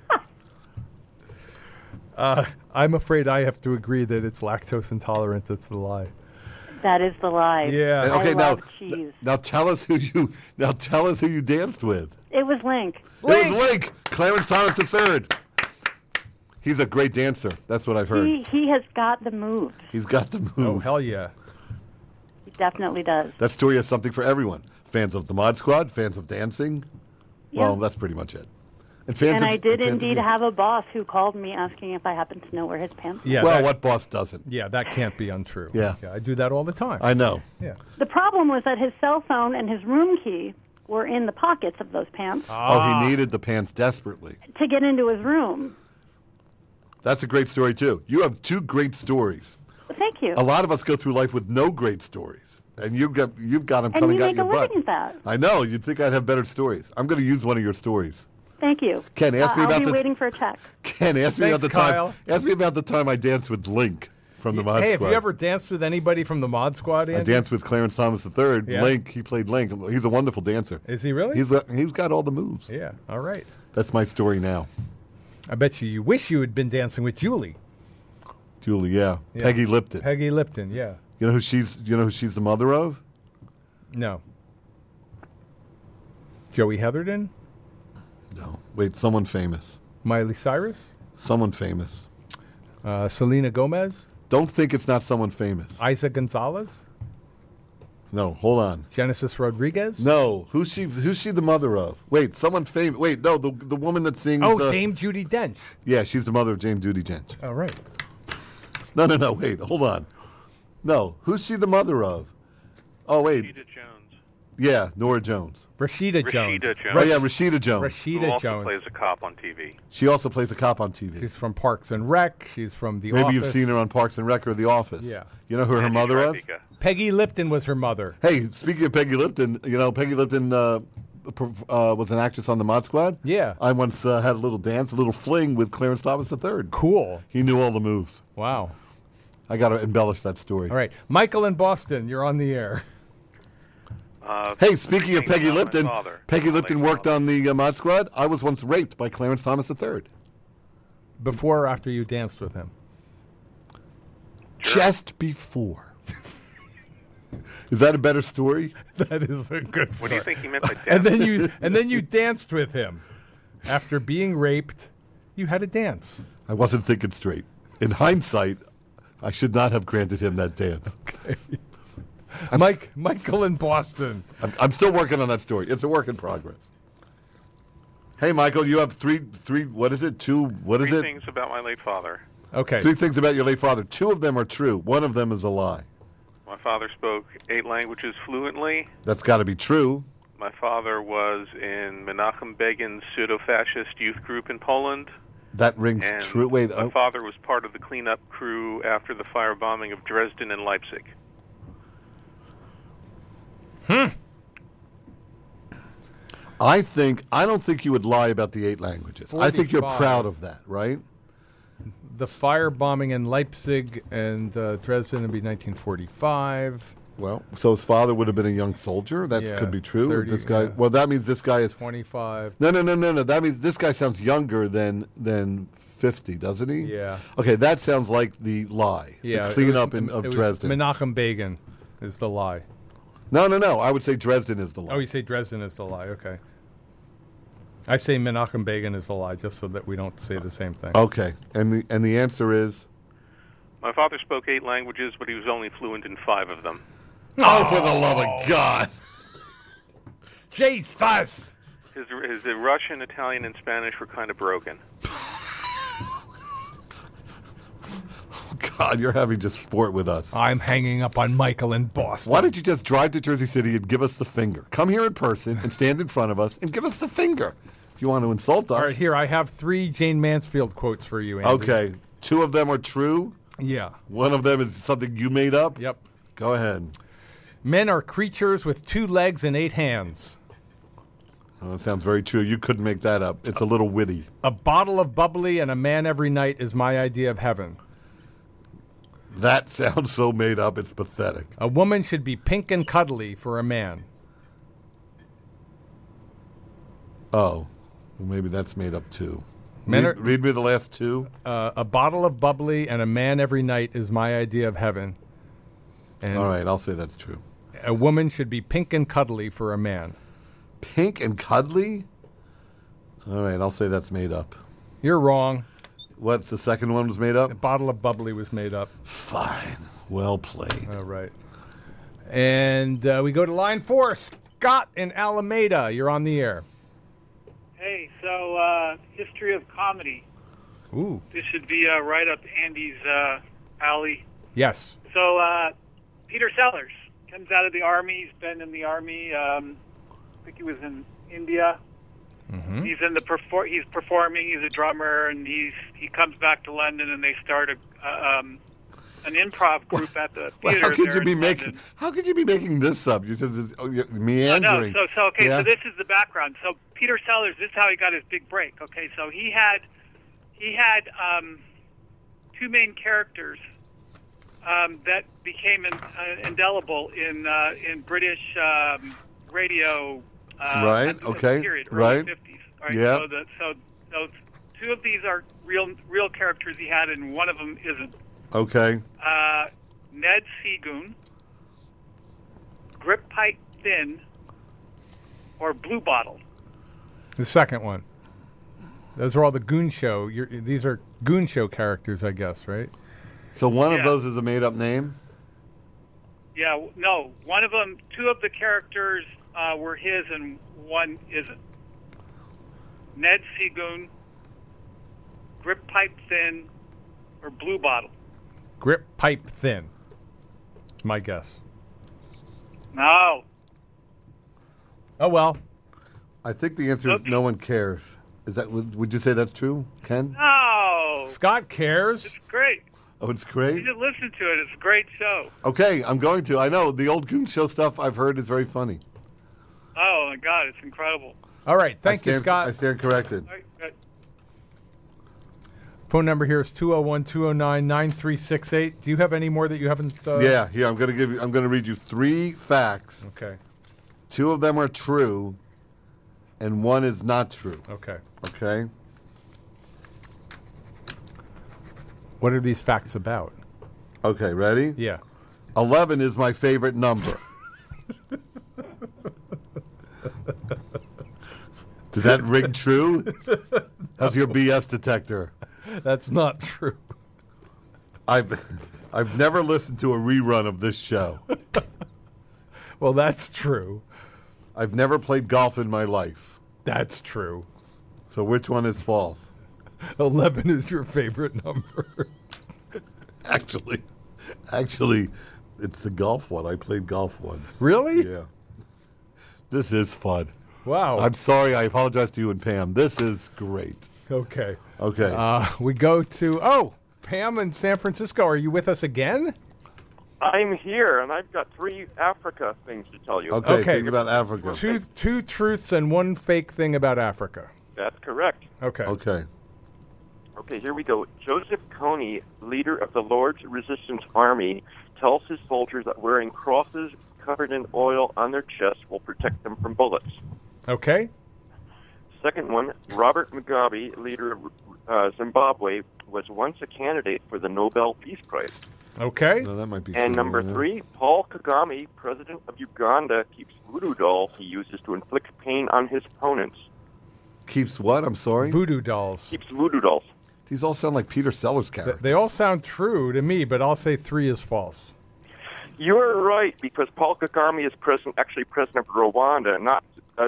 I'm afraid I have to agree that it's lactose intolerant that's the lie. That is the lie. Yeah. Okay, I love cheese. now tell us who you danced with. It was Link. It was Link. Clarence Thomas III. He's a great dancer. That's what I've heard. He has got the moves. He's got the moves. Oh, hell yeah. He definitely does. That story has something for everyone. Fans of the Mod Squad, fans of dancing. Yeah. Well, that's pretty much it. And fans And of, I did fans of indeed you. have a boss who called me asking if I happened to know where his pants were. Yeah, Well, that, what boss doesn't? yeah, that can't be untrue. Yeah. I do that all the time. I know. yeah. The problem was that his cell phone and his room key were in the pockets of those pants Oh, he needed the pants desperately. to get into his room. That's a great story, too. You have two great stories. Thank you. A lot of us go through life with no great stories. And you've got them And coming you out make your a butt. living at that. I know. You'd think I'd have better stories. I'm going to use one of your stories. Thank you. Ken, ask me I'll about be the waiting for a check. Ken, ask me about Thanks, the time. Kyle. Ask me about the time I danced with Link from the Mod Hey, Squad. have you ever danced with anybody from the Mod Squad, Andy? I danced with Clarence Thomas III. Yeah. Link, he played Link. He's a wonderful dancer. Is he really? He's got all the moves. Yeah, all right. That's my story now. I bet you wish you had been dancing with Julie. Julie, yeah. Yeah. Peggy Lipton. Peggy Lipton, yeah. You know who she's the mother of? No. Joey Heatherton? No. Wait, someone famous. Miley Cyrus? Someone famous. Selena Gomez? Don't think it's not someone famous. Isa Gonzalez? No, hold on. Genesis Rodriguez? No, who's she the mother of? Wait, someone famous. Wait, no, the woman that sings. Oh, Dame Judi Dench. Yeah, she's the mother of James Judi Dench. All right. No, wait, hold on. No, who's she the mother of? Oh, wait. Rashida Jones. Yeah, Nora Jones. Rashida Jones. Rashida Jones. Oh, yeah, Rashida Jones. Who Rashida also Jones. plays a cop on TV. She also plays a cop on TV. She's from Parks and Rec. She's from The Maybe Office. you've seen her on Parks and Rec or The Office. Yeah. You know who her Andy mother was? Tribeca. Peggy Lipton was her mother. Hey, speaking of Peggy Lipton, you know, Peggy Lipton was an actress on the Mod Squad. Yeah. I once had a little dance, a little fling with Clarence Thomas III. Cool. He knew all the moves. Wow. I got to embellish that story. All right. Michael in Boston, you're on the air. Hey, speaking of Things Peggy about my Lipton, father. Peggy My Lipton late worked father. on the Mod Squad. I was once raped by Clarence Thomas III. Before or after you danced with him? Just before. Is that a better story? That is a good What story. do you think he meant by And death? then you danced with him. After being raped, you had a dance. I wasn't thinking straight. In hindsight, I should not have granted him that dance. Michael in Boston. I'm still working on that story. It's a work in progress. Hey, Michael, you have three. What is it? Two. What is Three it? things about my late father. Okay. 3 things about your late father. 2 of them are true. 1 of them is a lie. My father spoke 8 languages fluently. That's got to be true. My father was in Menachem Begin's pseudo-fascist youth group in Poland. That rings And true. Wait. my father was part of the cleanup crew after the firebombing of Dresden and Leipzig. I don't think you would lie about the 8 languages. I think you're 45. proud of that, right? The firebombing in Leipzig and Dresden would be 1945. Well, so his father would have been a young soldier. That Yeah, could be true. 30, This guy. yeah. Well, that means this guy is. 25. No. That means this guy sounds younger than 50, doesn't he? Yeah. Okay, that sounds like the lie. Yeah. The cleanup it was of Dresden. Menachem Begin is the lie. No. I would say Dresden is the lie. Oh, you say Dresden is the lie. Okay. I say Menachem Begin is the lie, just so that we don't say the same thing. Okay, and the answer is. My father spoke 8 languages, but he was only fluent in 5 of them. Oh, for the love of God! Jesus! His Russian, Italian, and Spanish were kind of broken. God, you're having just sport with us. I'm hanging up on Michael in Boston. Why don't you just drive to Jersey City and give us the finger? Come here in person and stand in front of us and give us the finger. If you want to insult us. All right, here, I have 3 Jane Mansfield quotes for you, Andy. Okay, 2 of them are true. Yeah. 1 of them is something you made up. Yep. Go ahead. Men are creatures with 2 legs and 8 hands. Oh, that sounds very true. You couldn't make that up. It's a little witty. A bottle of bubbly and a man every night is my idea of heaven. That sounds so made up, it's pathetic. A woman should be pink and cuddly for a man. Oh, well, maybe that's made up too. Men Read, are- read me the last 2. A bottle of bubbly and a man every night is my idea of heaven. And All right, I'll say that's true. a woman should be pink and cuddly for a man. Pink and cuddly? All right, I'll say that's made up. You're wrong. What's the second one was made up? A bottle of bubbly was made up. Fine. Well played. All right. And we go to line 4. Scott in Alameda. You're on the air. Hey, so history of comedy. Ooh. This should be right up Andy's alley. Yes. So Peter Sellers comes out of the Army. He's been in the Army. I think he was in India. Mm-hmm. He's in the he's performing. He's a drummer, and he comes back to London, and they start an improv group at the theater. How could there you be in making? London. How could you be making this up? You're just you're meandering. No, so okay. Yeah. So this is the background. So Peter Sellers, this is how he got his big break. Okay, so he had two main characters that became indelible in British radio. Right. At the Okay. Period, Right. early 50s. Right. Yeah. So two of these are real characters he had, and one of them isn't. Okay. Ned Seagoon, Grip Pipe Thin, or Blue Bottle. The second one. Those are all the Goon Show. These are Goon Show characters, I guess, right? So one of Yeah. those is a made-up name. Yeah, no. One of them, two of the characters were his, and one isn't. Ned Seagoon, Grip Pipe Thin, or Blue Bottle. Grip Pipe Thin. My guess. No. Oh, well. I think the answer is no one cares. Is that? Would you say that's true, Ken? No. Scott cares. It's great. Oh, it's You great. should listen to it. It's a great show. Okay, I'm going to. I know the old Goon Show stuff I've heard is very funny. Oh, my God. It's incredible. All right. Thank you, I Scott. stand corrected. All right, good. Phone number here is 201-209-9368. Do you have any more that you haven't? Yeah, here I'm going to read you 3 facts. Okay. 2 of them are true, and 1 is not true. Okay. Okay. What are these facts about? Okay, ready? Yeah. 11 is my favorite number. Did that ring true? How's your BS detector? That's not true. I've never listened to a rerun of this show. Well, that's true. I've never played golf in my life. That's true. So which one is false? 11 is your favorite number. Actually, it's the golf one. I played golf once. Really? Yeah. This is fun. Wow. I'm sorry. I apologize to you and Pam. This is great. Okay. Okay. We go to, Pam in San Francisco. Are you with us again? I'm here, and I've got 3 Africa things to tell you. Okay. Think about Africa. Two truths and 1 fake thing about Africa. That's correct. Okay. Okay. Okay, here we go. Joseph Kony, leader of the Lord's Resistance Army, tells his soldiers that wearing crosses covered in oil on their chests will protect them from bullets. Okay. Second one, Robert Mugabe, leader of Zimbabwe, was once a candidate for the Nobel Peace Prize. Okay. No, that might be And true, number yeah. 3, Paul Kagame, president of Uganda, keeps voodoo dolls he uses to inflict pain on his opponents. Keeps what? I'm sorry? Voodoo dolls. Keeps voodoo dolls. These all sound like Peter Sellers characters. They all sound true to me, but I'll say 3 is false. You're right, because Paul Kagame is president of Rwanda, not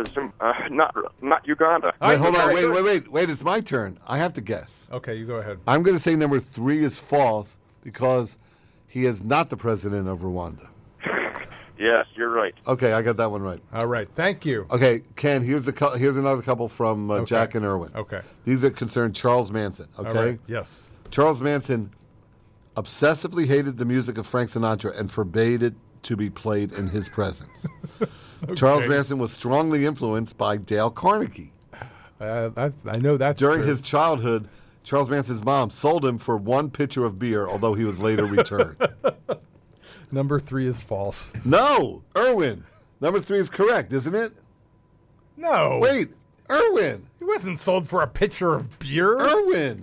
Uganda. Wait, hold on. Wait. It's my turn. I have to guess. Okay, you go ahead. I'm going to say number 3 is false because he is not the president of Rwanda. Yes, you're right. Okay, I got that one right. All right. Thank you. Okay, Ken, here's another couple from Jack and Irwin. Okay. These are concerned Charles Manson, okay? All right. Yes. Charles Manson obsessively hated the music of Frank Sinatra and forbade it to be played in his presence. Charles Manson was strongly influenced by Dale Carnegie. I know that's During true. his childhood, Charles Manson's mom sold him for 1 pitcher of beer, although he was later returned. Number 3 is false. No, Irwin. Number 3 is correct, isn't it? No. Wait, Irwin. He wasn't sold for a pitcher of beer. Irwin.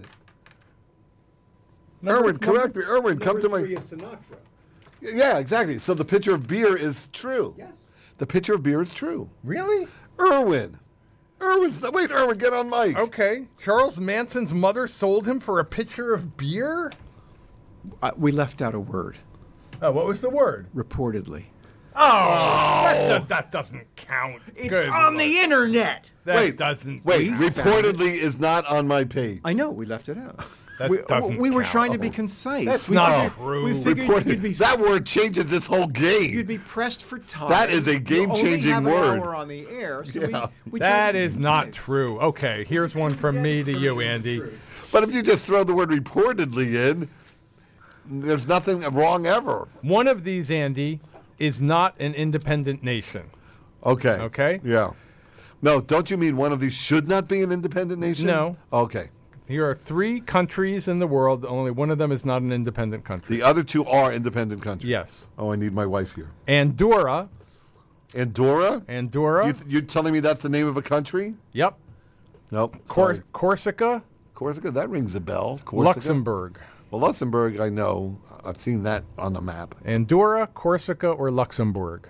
Correct me. Irwin, come to my... Number 3 is Sinatra. Yeah, exactly. So the pitcher of beer is true. Yes. The pitcher of beer is true. Really? Irwin. Erwin, get on mic. Okay. Charles Manson's mother sold him for a pitcher of beer? We left out a word. Oh, what was the word? Reportedly. Oh, that doesn't count. It's Good on Lord. the internet. That doesn't. Reportedly is not on my page. I know, we left it out. That we doesn't we were count. trying to be concise. That's we not figured, true. We figured Reported. you'd be, That word changes this whole game. you'd be pressed for time. That is a You game-changing only have word. An hour on the air, so Yeah. we tried That to be is not concise. true. Okay, here's one from me to you, Andy. But if you just throw the word reportedly in, there's nothing wrong ever. One of these, Andy, is not an independent nation. Okay. Okay? Yeah. No, don't you mean one of these should not be an independent nation? No. Okay. Here are 3 countries in the world. Only one of them is not an independent country. The other 2 are independent countries. Yes. Oh, I need my wife here. Andorra. Andorra? Andorra. You're telling me that's the name of a country? Yep. Nope. sorry. Corsica. Corsica, that rings a bell. Corsica. Luxembourg. Well, Luxembourg, I know. I've seen that on the map. Andorra, Corsica, or Luxembourg?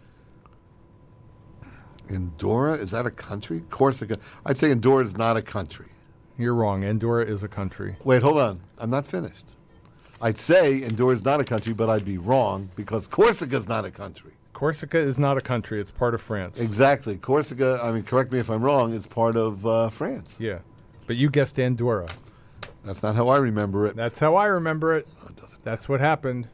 Andorra, is that a country? Corsica. I'd say Andorra is not a country. You're wrong. Andorra is a country. Wait, hold on. I'm not finished. I'd say Andorra is not a country, but I'd be wrong because Corsica is not a country. Corsica is not a country. It's part of France. Exactly. Corsica, I mean, correct me if I'm wrong, it's part of France. Yeah. But you guessed Andorra. That's not how I remember it. That's how I remember it. That's what happened.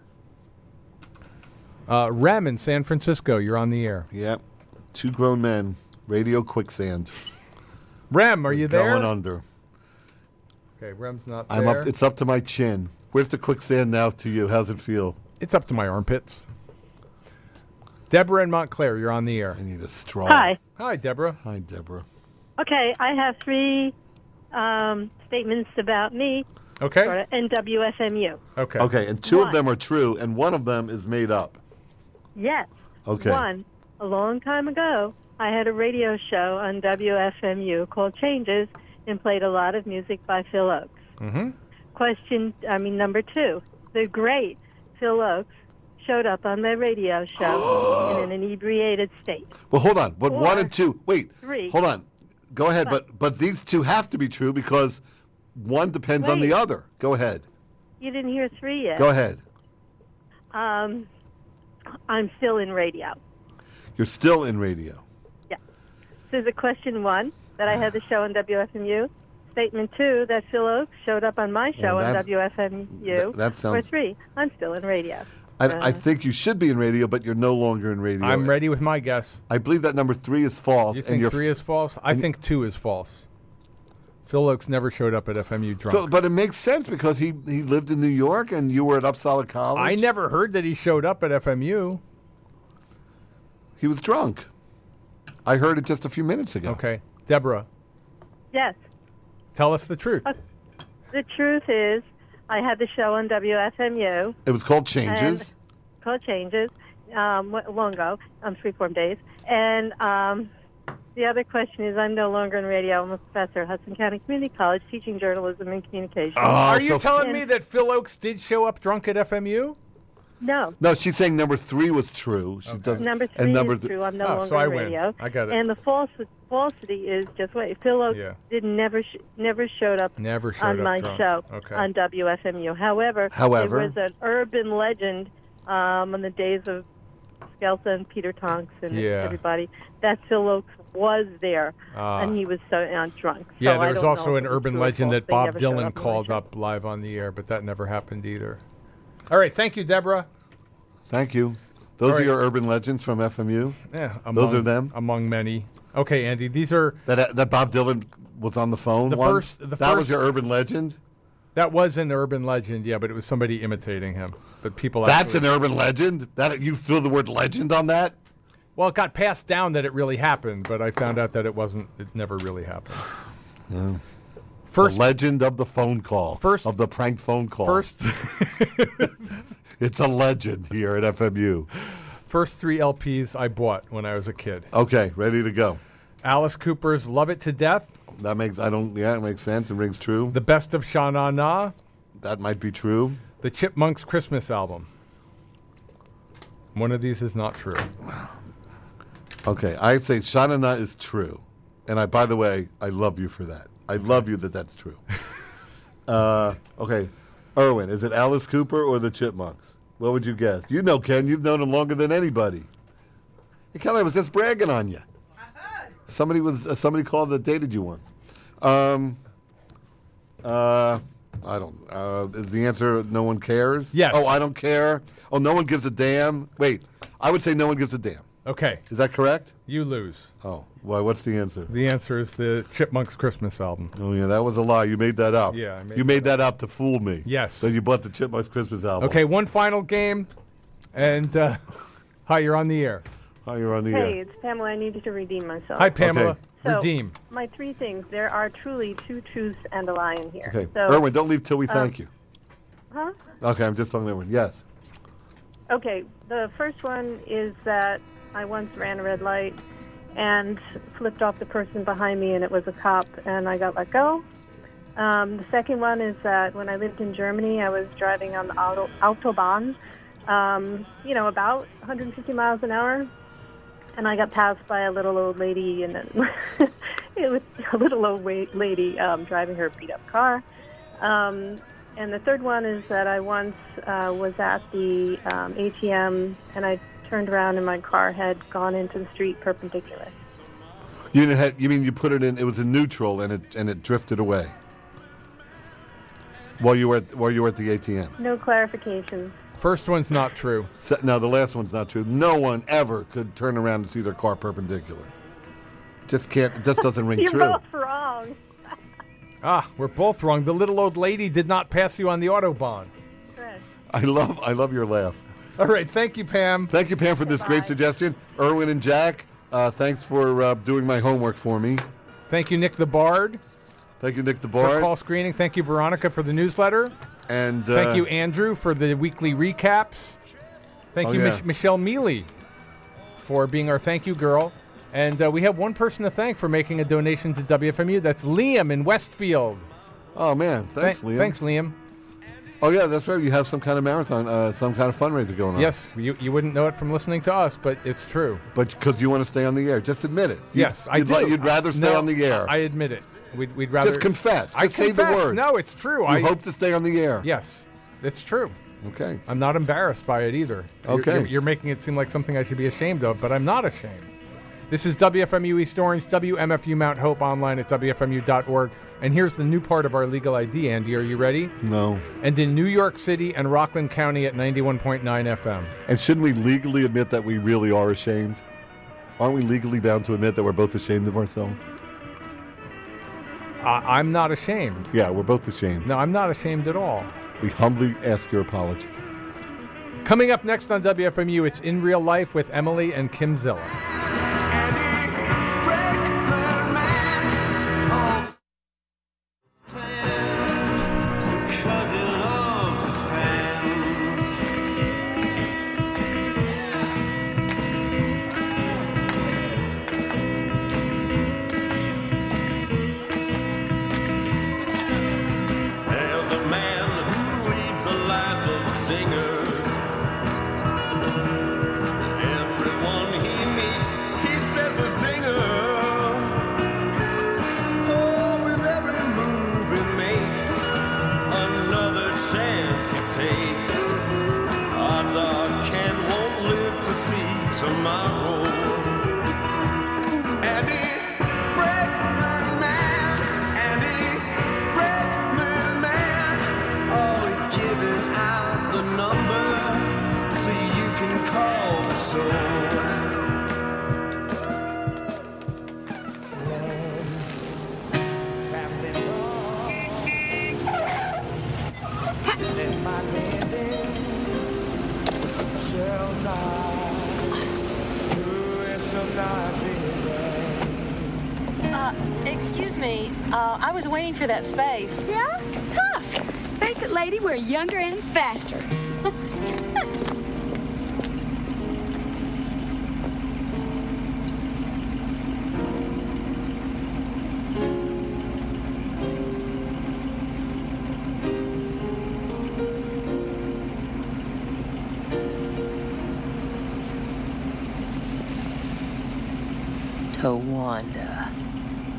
Rem in San Francisco, you're on the air. Yep. 2 grown men, radio quicksand. Rem, are you there? Going under. Okay, Rem's not I'm there. up. It's up to my chin. Where's the quicksand now to you? How's it feel? It's up to my armpits. Deborah in Montclair, you're on the air. I need a straw. Hi. Hi, Deborah. Hi, Deborah. Okay, I have 3 statements about me. Okay. For NWFMU. Okay. Okay, and 2 of One. them are true, and one of them is made up. Yes. Okay. One, a long time ago, I had a radio show on WFMU called Changes and played a lot of music by Phil Oakes. Mm-hmm. Number 2, the great Phil Oakes showed up on the radio show in an inebriated state. Well, hold on. But 1 Or and 2. Wait. 3. Hold on. Go ahead. What? But these 2 have to be true because one depends on Wait. the other. Go ahead. You didn't hear 3 yet. Go ahead. I'm still in radio. You're still in radio. Yeah. So the question 1, that I had the show on WFMU. Statement 2, that Phil Oakes showed up on my show Well, on that's- WFMU. that Or sounds- 3, I'm still in radio. I think you should be in radio, but you're no longer in radio. I'm ready with my guess. I believe that number 3 is false. You and think you're 3 is false? I think 2 is false. Phil Oakes never showed up at FMU drunk. So, but it makes sense because he lived in New York and you were at Uppsala College. I never heard that he showed up at FMU. He was drunk. I heard it just a few minutes ago. Okay. Deborah, Yes. tell us the truth. The truth is, I had the show on WFMU. It was called Changes. Called Changes, long ago, on Freeform days. And the other question is, I'm no longer in radio. I'm a professor at Hudson County Community College teaching journalism and communication. Are you so- telling me that Phil Oakes did show up drunk at FMU? No. No, she's saying number 3 was true. She doesn't. Number 3 and number is true. I'm no Oh, longer so I in win. radio. I got it. And the falsity is just wait. Phil Oakes never showed up Never showed on up my drunk. show Okay. on WFMU. However, However? it was an urban legend on the days of Skelta and Peter Tonks and Yeah. everybody that Phil Oakes was there, Ah. and he was so drunk. Yeah, So there I was don't also know an if it's urban true or legend false. that They Bob never showed Dylan up on my called show. up live on the air, but that never happened either. All right, thank you, Deborah. Thank you. Those All are right. your urban legends from FMU? Yeah, Those are them? among many. Okay, Andy, these are That Bob Dylan was on the phone The once? first- the that was first- your urban legend? that was an urban legend, yeah, but it was somebody imitating him. But people That's actually, an urban legend? That you threw the word legend on that? well, it got passed down that it really happened, but I found out that it wasn't. It never really happened. First, The legend of the phone call. First- of the prank phone call. first, It's a legend here at FMU. first 3 LPs I bought when I was a kid. Okay, ready to go. Alice Cooper's "Love It to Death," That makes it makes sense. It rings true. "The Best of Sha Na Na," That might be true. the Chipmunks Christmas album. One of these is not true. Okay, I'd say Sha Na Na is true. And by the way, I love you for that. I love you that's true. Okay. Erwin, is it Alice Cooper or the Chipmunks? What would you guess? You know Ken. You've known him longer than anybody. Hey, Ken, I was just bragging on you. Somebody called that dated you once. I don't. Is the answer no one cares? Yes. Oh, I don't care. Oh, no one gives a damn. Wait, I would say no one gives a damn. Okay. Is that correct? You lose. Oh, why? What's the answer? The answer is the Chipmunks Christmas album. Oh yeah, that was a lie. You made that up. Yeah, I made that up to fool me. Yes. So you bought the Chipmunks Christmas album. Okay, one final game, and hi, you're on the air. Hi, you're on the air. Hey, it's Pamela. I needed to redeem myself. Hi, Pamela. Okay. So, Redeem. my 3 things. There are truly 2 truths and a lie in here. Okay, So, Erwin, don't leave till we thank you. Huh? Okay, I'm just talking to Erwin. Yes. Okay, the first one is that I once ran a red light and flipped off the person behind me, and it was a cop, and I got let go. The second one is that when I lived in Germany, I was driving on the Autobahn, about 150 miles an hour, and I got passed by a little old lady, and it was a little old lady driving her beat-up car. And the third one is that I once was at the ATM, and I turned around and my car had gone into the street perpendicular. You mean you put it in? It was in neutral and it drifted away while you were at the ATM. No clarifications. First one's not true. No, the last one's not true. No one ever could turn around and see their car perpendicular. Just can't. It just doesn't ring You're true. both wrong. We're both wrong. The little old lady did not pass you on the Autobahn. Correct. I love your laugh. All right, thank you, Pam. Thank you, Pam, for this great suggestion. Erwin and Jack, thanks for doing my homework for me. Thank you, Nick the Bard. Thank you, Nick the For Bard. call screening. Thank you, Veronica, for the newsletter. And thank you, Andrew, for the weekly recaps. Thank you, Michelle Mealy, for being our thank you girl. And we have one person to thank for making a donation to WFMU. That's Liam in Westfield. Oh, man. Thanks, Liam. Thanks, Liam. Oh, yeah, that's right. You have some kind of marathon, some kind of fundraiser going on. Yes, you wouldn't know it from listening to us, but it's true. But because you want to stay on the air. Just admit it. Yes, I do. You'd rather stay on the air. I admit it. We'd rather... Just confess. I Just say confess. the word. No, it's true. I hope to stay on the air. Yes, it's true. Okay. I'm not embarrassed by it either. Okay. You're making it seem like something I should be ashamed of, but I'm not ashamed. This is WFMU East Orange, WMFU Mount Hope, online at WFMU.org. And here's the new part of our legal ID, Andy. Are you ready? No. And in New York City and Rockland County at 91.9 FM. And shouldn't we legally admit that we really are ashamed? Aren't we legally bound to admit that we're both ashamed of ourselves? I'm not ashamed. Yeah, we're both ashamed. No, I'm not ashamed at all. We humbly ask your apology. Coming up next on WFMU, it's In Real Life with Emily and Kim Zilla. There's a man who leads a life of singers. Everyone he meets, he says a singer. Oh, with every move he makes, another chance he takes. Odds are Ken won't live to see tomorrow. Andy Bregman man, Andy Bregman man, always giving out the number so you can call the show. Excuse me, I was waiting for that space. Yeah? Tough. Face it, lady, we're younger and faster. Towanda.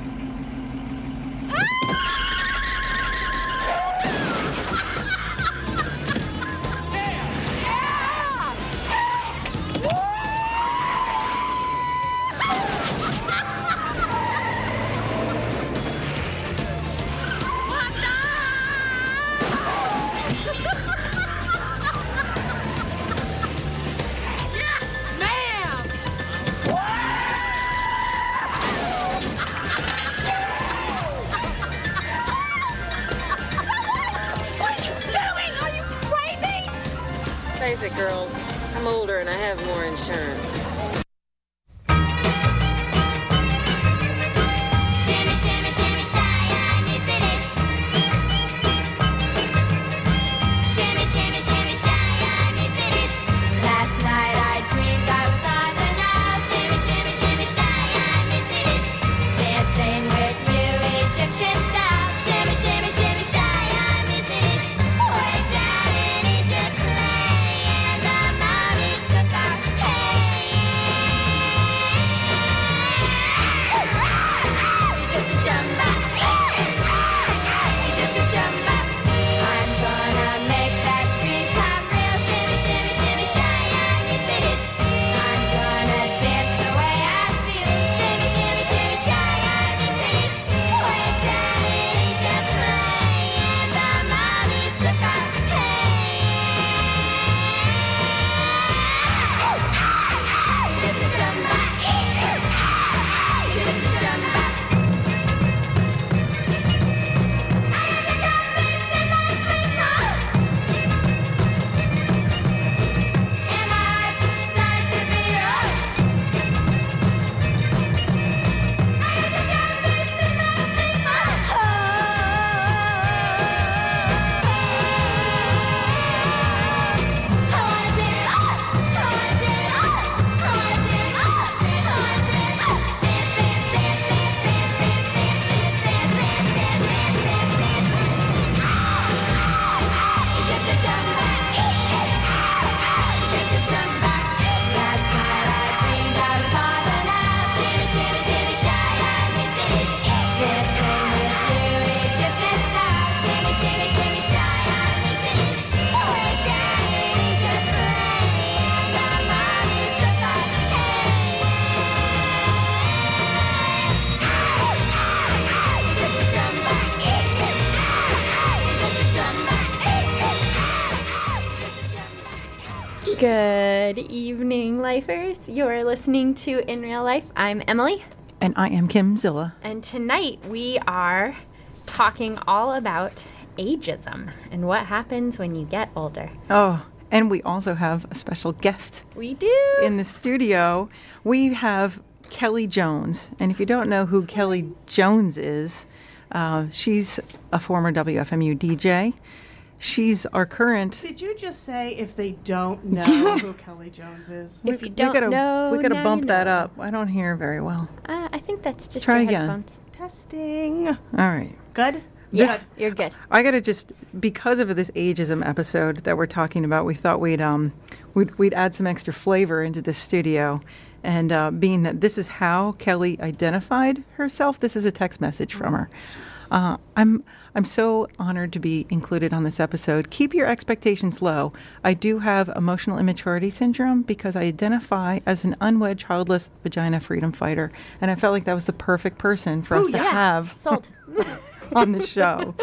Face it, girls. I'm older and I have more insurance. Shimmy, shimmy, shimmy, shy, I miss it. Shimmy, shimmy, shimmy, shy, I miss it. Last night I dreamed I was on the Nile. Shimmy, shimmy, shimmy, shy, I miss it. Dancing with you, Egyptian style. Shimmy, shimmy, shimmy, shy, I miss it. Way down in Egypt, playing the mommies took our Egyptian shamba, Egyptian shamba. I'm gonna make that dream come real. Shimmy, shimmy, shimmy, shy, I miss it. I'm gonna dance the way I feel. Shimmy, shimmy, shimmy, shy, I miss it. Way down in Egypt, playing the mommies took our Egyptian shamba, Egyptian shamba. Good evening, lifers. You're listening to In Real Life. I'm Emily. And I am Kim Zilla. And tonight we are talking all about ageism and what happens when you get older. Oh, and we also have a special guest. We do. In the studio, we have Kelly Jones. And if you don't know who Kelly Jones is, she's a former WFMU DJ. She's our current... Did you just say if they don't know who Kelly Jones is? If you don't know, we gotta now bump you that know. up. I don't hear very well. I think that's just Try your again. headphones. Testing. All right. Good? Yeah, you're good. I gotta just, because of this ageism episode that we're talking about, we thought we'd add some extra flavor into the studio. And being that this is how Kelly identified herself, this is a text message from her. I'm so honored to be included on this episode. Keep your expectations low. I do have emotional immaturity syndrome because I identify as an unwed, childless vagina freedom fighter. And I felt like that was the perfect person for us to have Sold. on the show.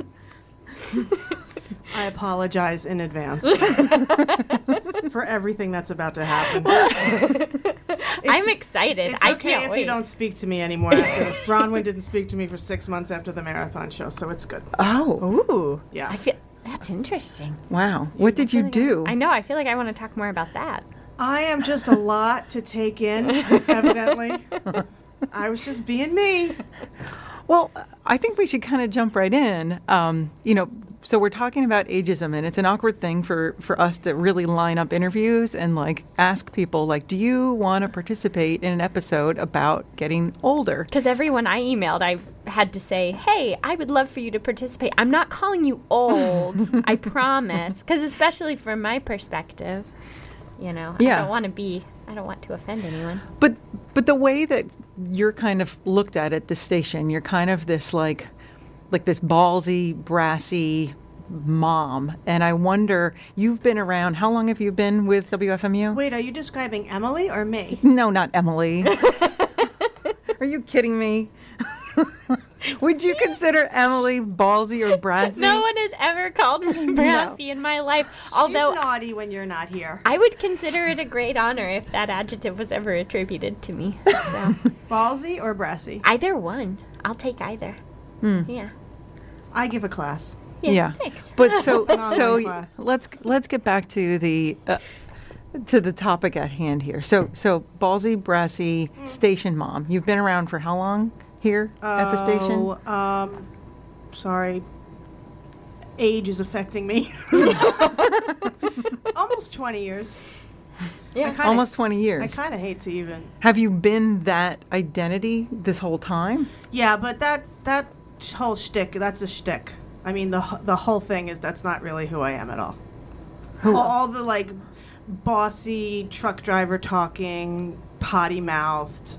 I apologize in advance for everything that's about to happen. I'm excited. It's I okay can't if wait. you don't speak to me anymore after this. Bronwyn didn't speak to me for 6 months after the marathon show, so it's good. Oh. Ooh. Yeah. I feel that's interesting. Wow. What did you do? I know. I feel like I want to talk more about that. I am just a lot to take in, evidently. I was just being me. Well, I think we should kind of jump right in. So we're talking about ageism, and it's an awkward thing for us to really line up interviews and like ask people, like, do you want to participate in an episode about getting older? Because everyone I emailed, I had to say, hey, I would love for you to participate. I'm not calling you old, I promise. Because especially from my perspective, I don't want to offend anyone. But the way that you're kind of looked at the station, you're kind of this like like this ballsy, brassy mom. And I wonder, you've been around, how long have you been with WFMU? Wait, are you describing Emily or me? No, not Emily. Are you kidding me? Would you consider Emily ballsy or brassy? No one has ever called me brassy in my life. Although she's naughty when you're not here. I would consider it a great honor if that adjective was ever attributed to me. So. Ballsy or brassy? Either one. I'll take either. Yeah. I give a class. Yeah. Thanks. But so class. let's get back to the topic at hand here. So ballsy, brassy, station mom. You've been around for how long here at the station? Sorry. Age is affecting me. Almost 20 years. Yeah. Almost 20 years. I kind of hate to even. Have you been that identity this whole time? Yeah, but that whole shtick, that's a shtick. I mean, the whole thing is that's not really who I am at all. All the, like, bossy truck driver talking, potty-mouthed,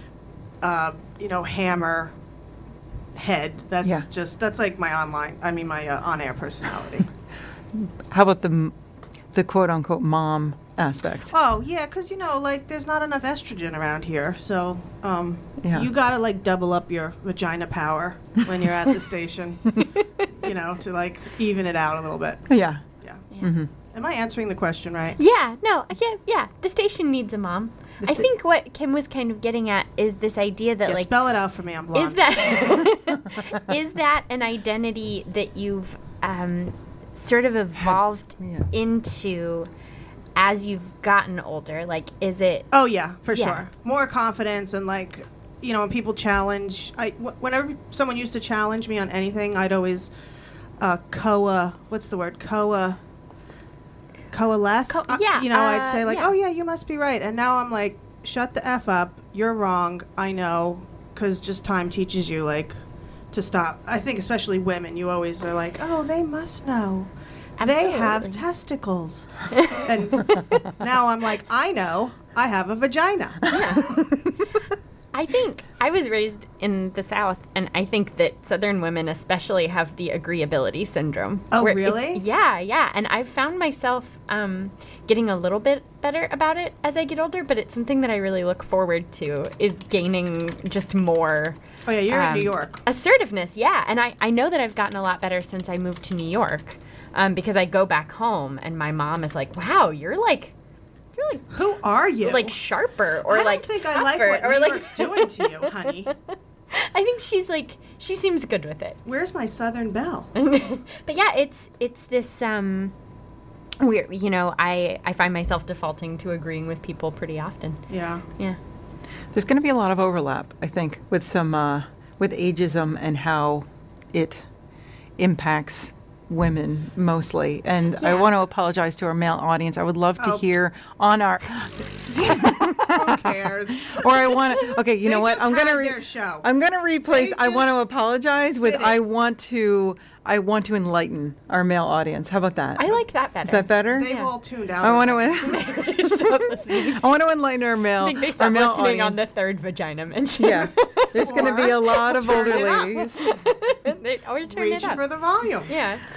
hammer head. That's like my on-air personality. How about the quote-unquote mom aspect? Oh, yeah, because, there's not enough estrogen around here, so you got to, double up your vagina power when you're at the station, to, even it out a little bit. Yeah. Mm-hmm. Am I answering the question right? Yeah, no, yeah. The station needs a mom. I think what Kim was kind of getting at is this idea that, spell it out for me, I'm blonde. Is that an identity that you've sort of evolved into as you've gotten older? Is it... Oh, yeah, for sure. More confidence and, when people challenge... Whenever someone used to challenge me on anything, I'd always coalesce. I'd say oh yeah, you must be right. And now I'm like, shut the F up. You're wrong. I know. Because just time teaches you to stop. I think especially women, you always are like, oh, they must know. Absolutely. They have testicles. And now I'm like, I know. I have a vagina. Yeah. I think I was raised in the South, and I think that Southern women especially have the agreeability syndrome. Oh, really? Yeah. And I've found myself getting a little bit better about it as I get older, but it's something that I really look forward to, is gaining just more... Oh, yeah, you're in New York. Assertiveness, yeah. And I know that I've gotten a lot better since I moved to New York, because I go back home, and my mom is like, wow, you're like... Who are you? Sharper or I don't think tougher, I like what or New York's doing to you, honey. I think she seems good with it. Where's my Southern belle? But yeah, it's this weird. I find myself defaulting to agreeing with people pretty often. Yeah. There's going to be a lot of overlap, I think, with some with ageism and how it impacts women mostly. And I want to apologize to our male audience. I would love to hear on our... Who cares? Or I want to... Okay, you know what? I'm going to replace... I want to apologize with I want to enlighten our male audience. How about that? I like that better. Is that better? They've all tuned out. I want to enlighten our male I think they stopped listening audience on the third vagina mention. Yeah. There's going to be a lot of older ladies. Or turn Reach it up. for the volume. Yeah.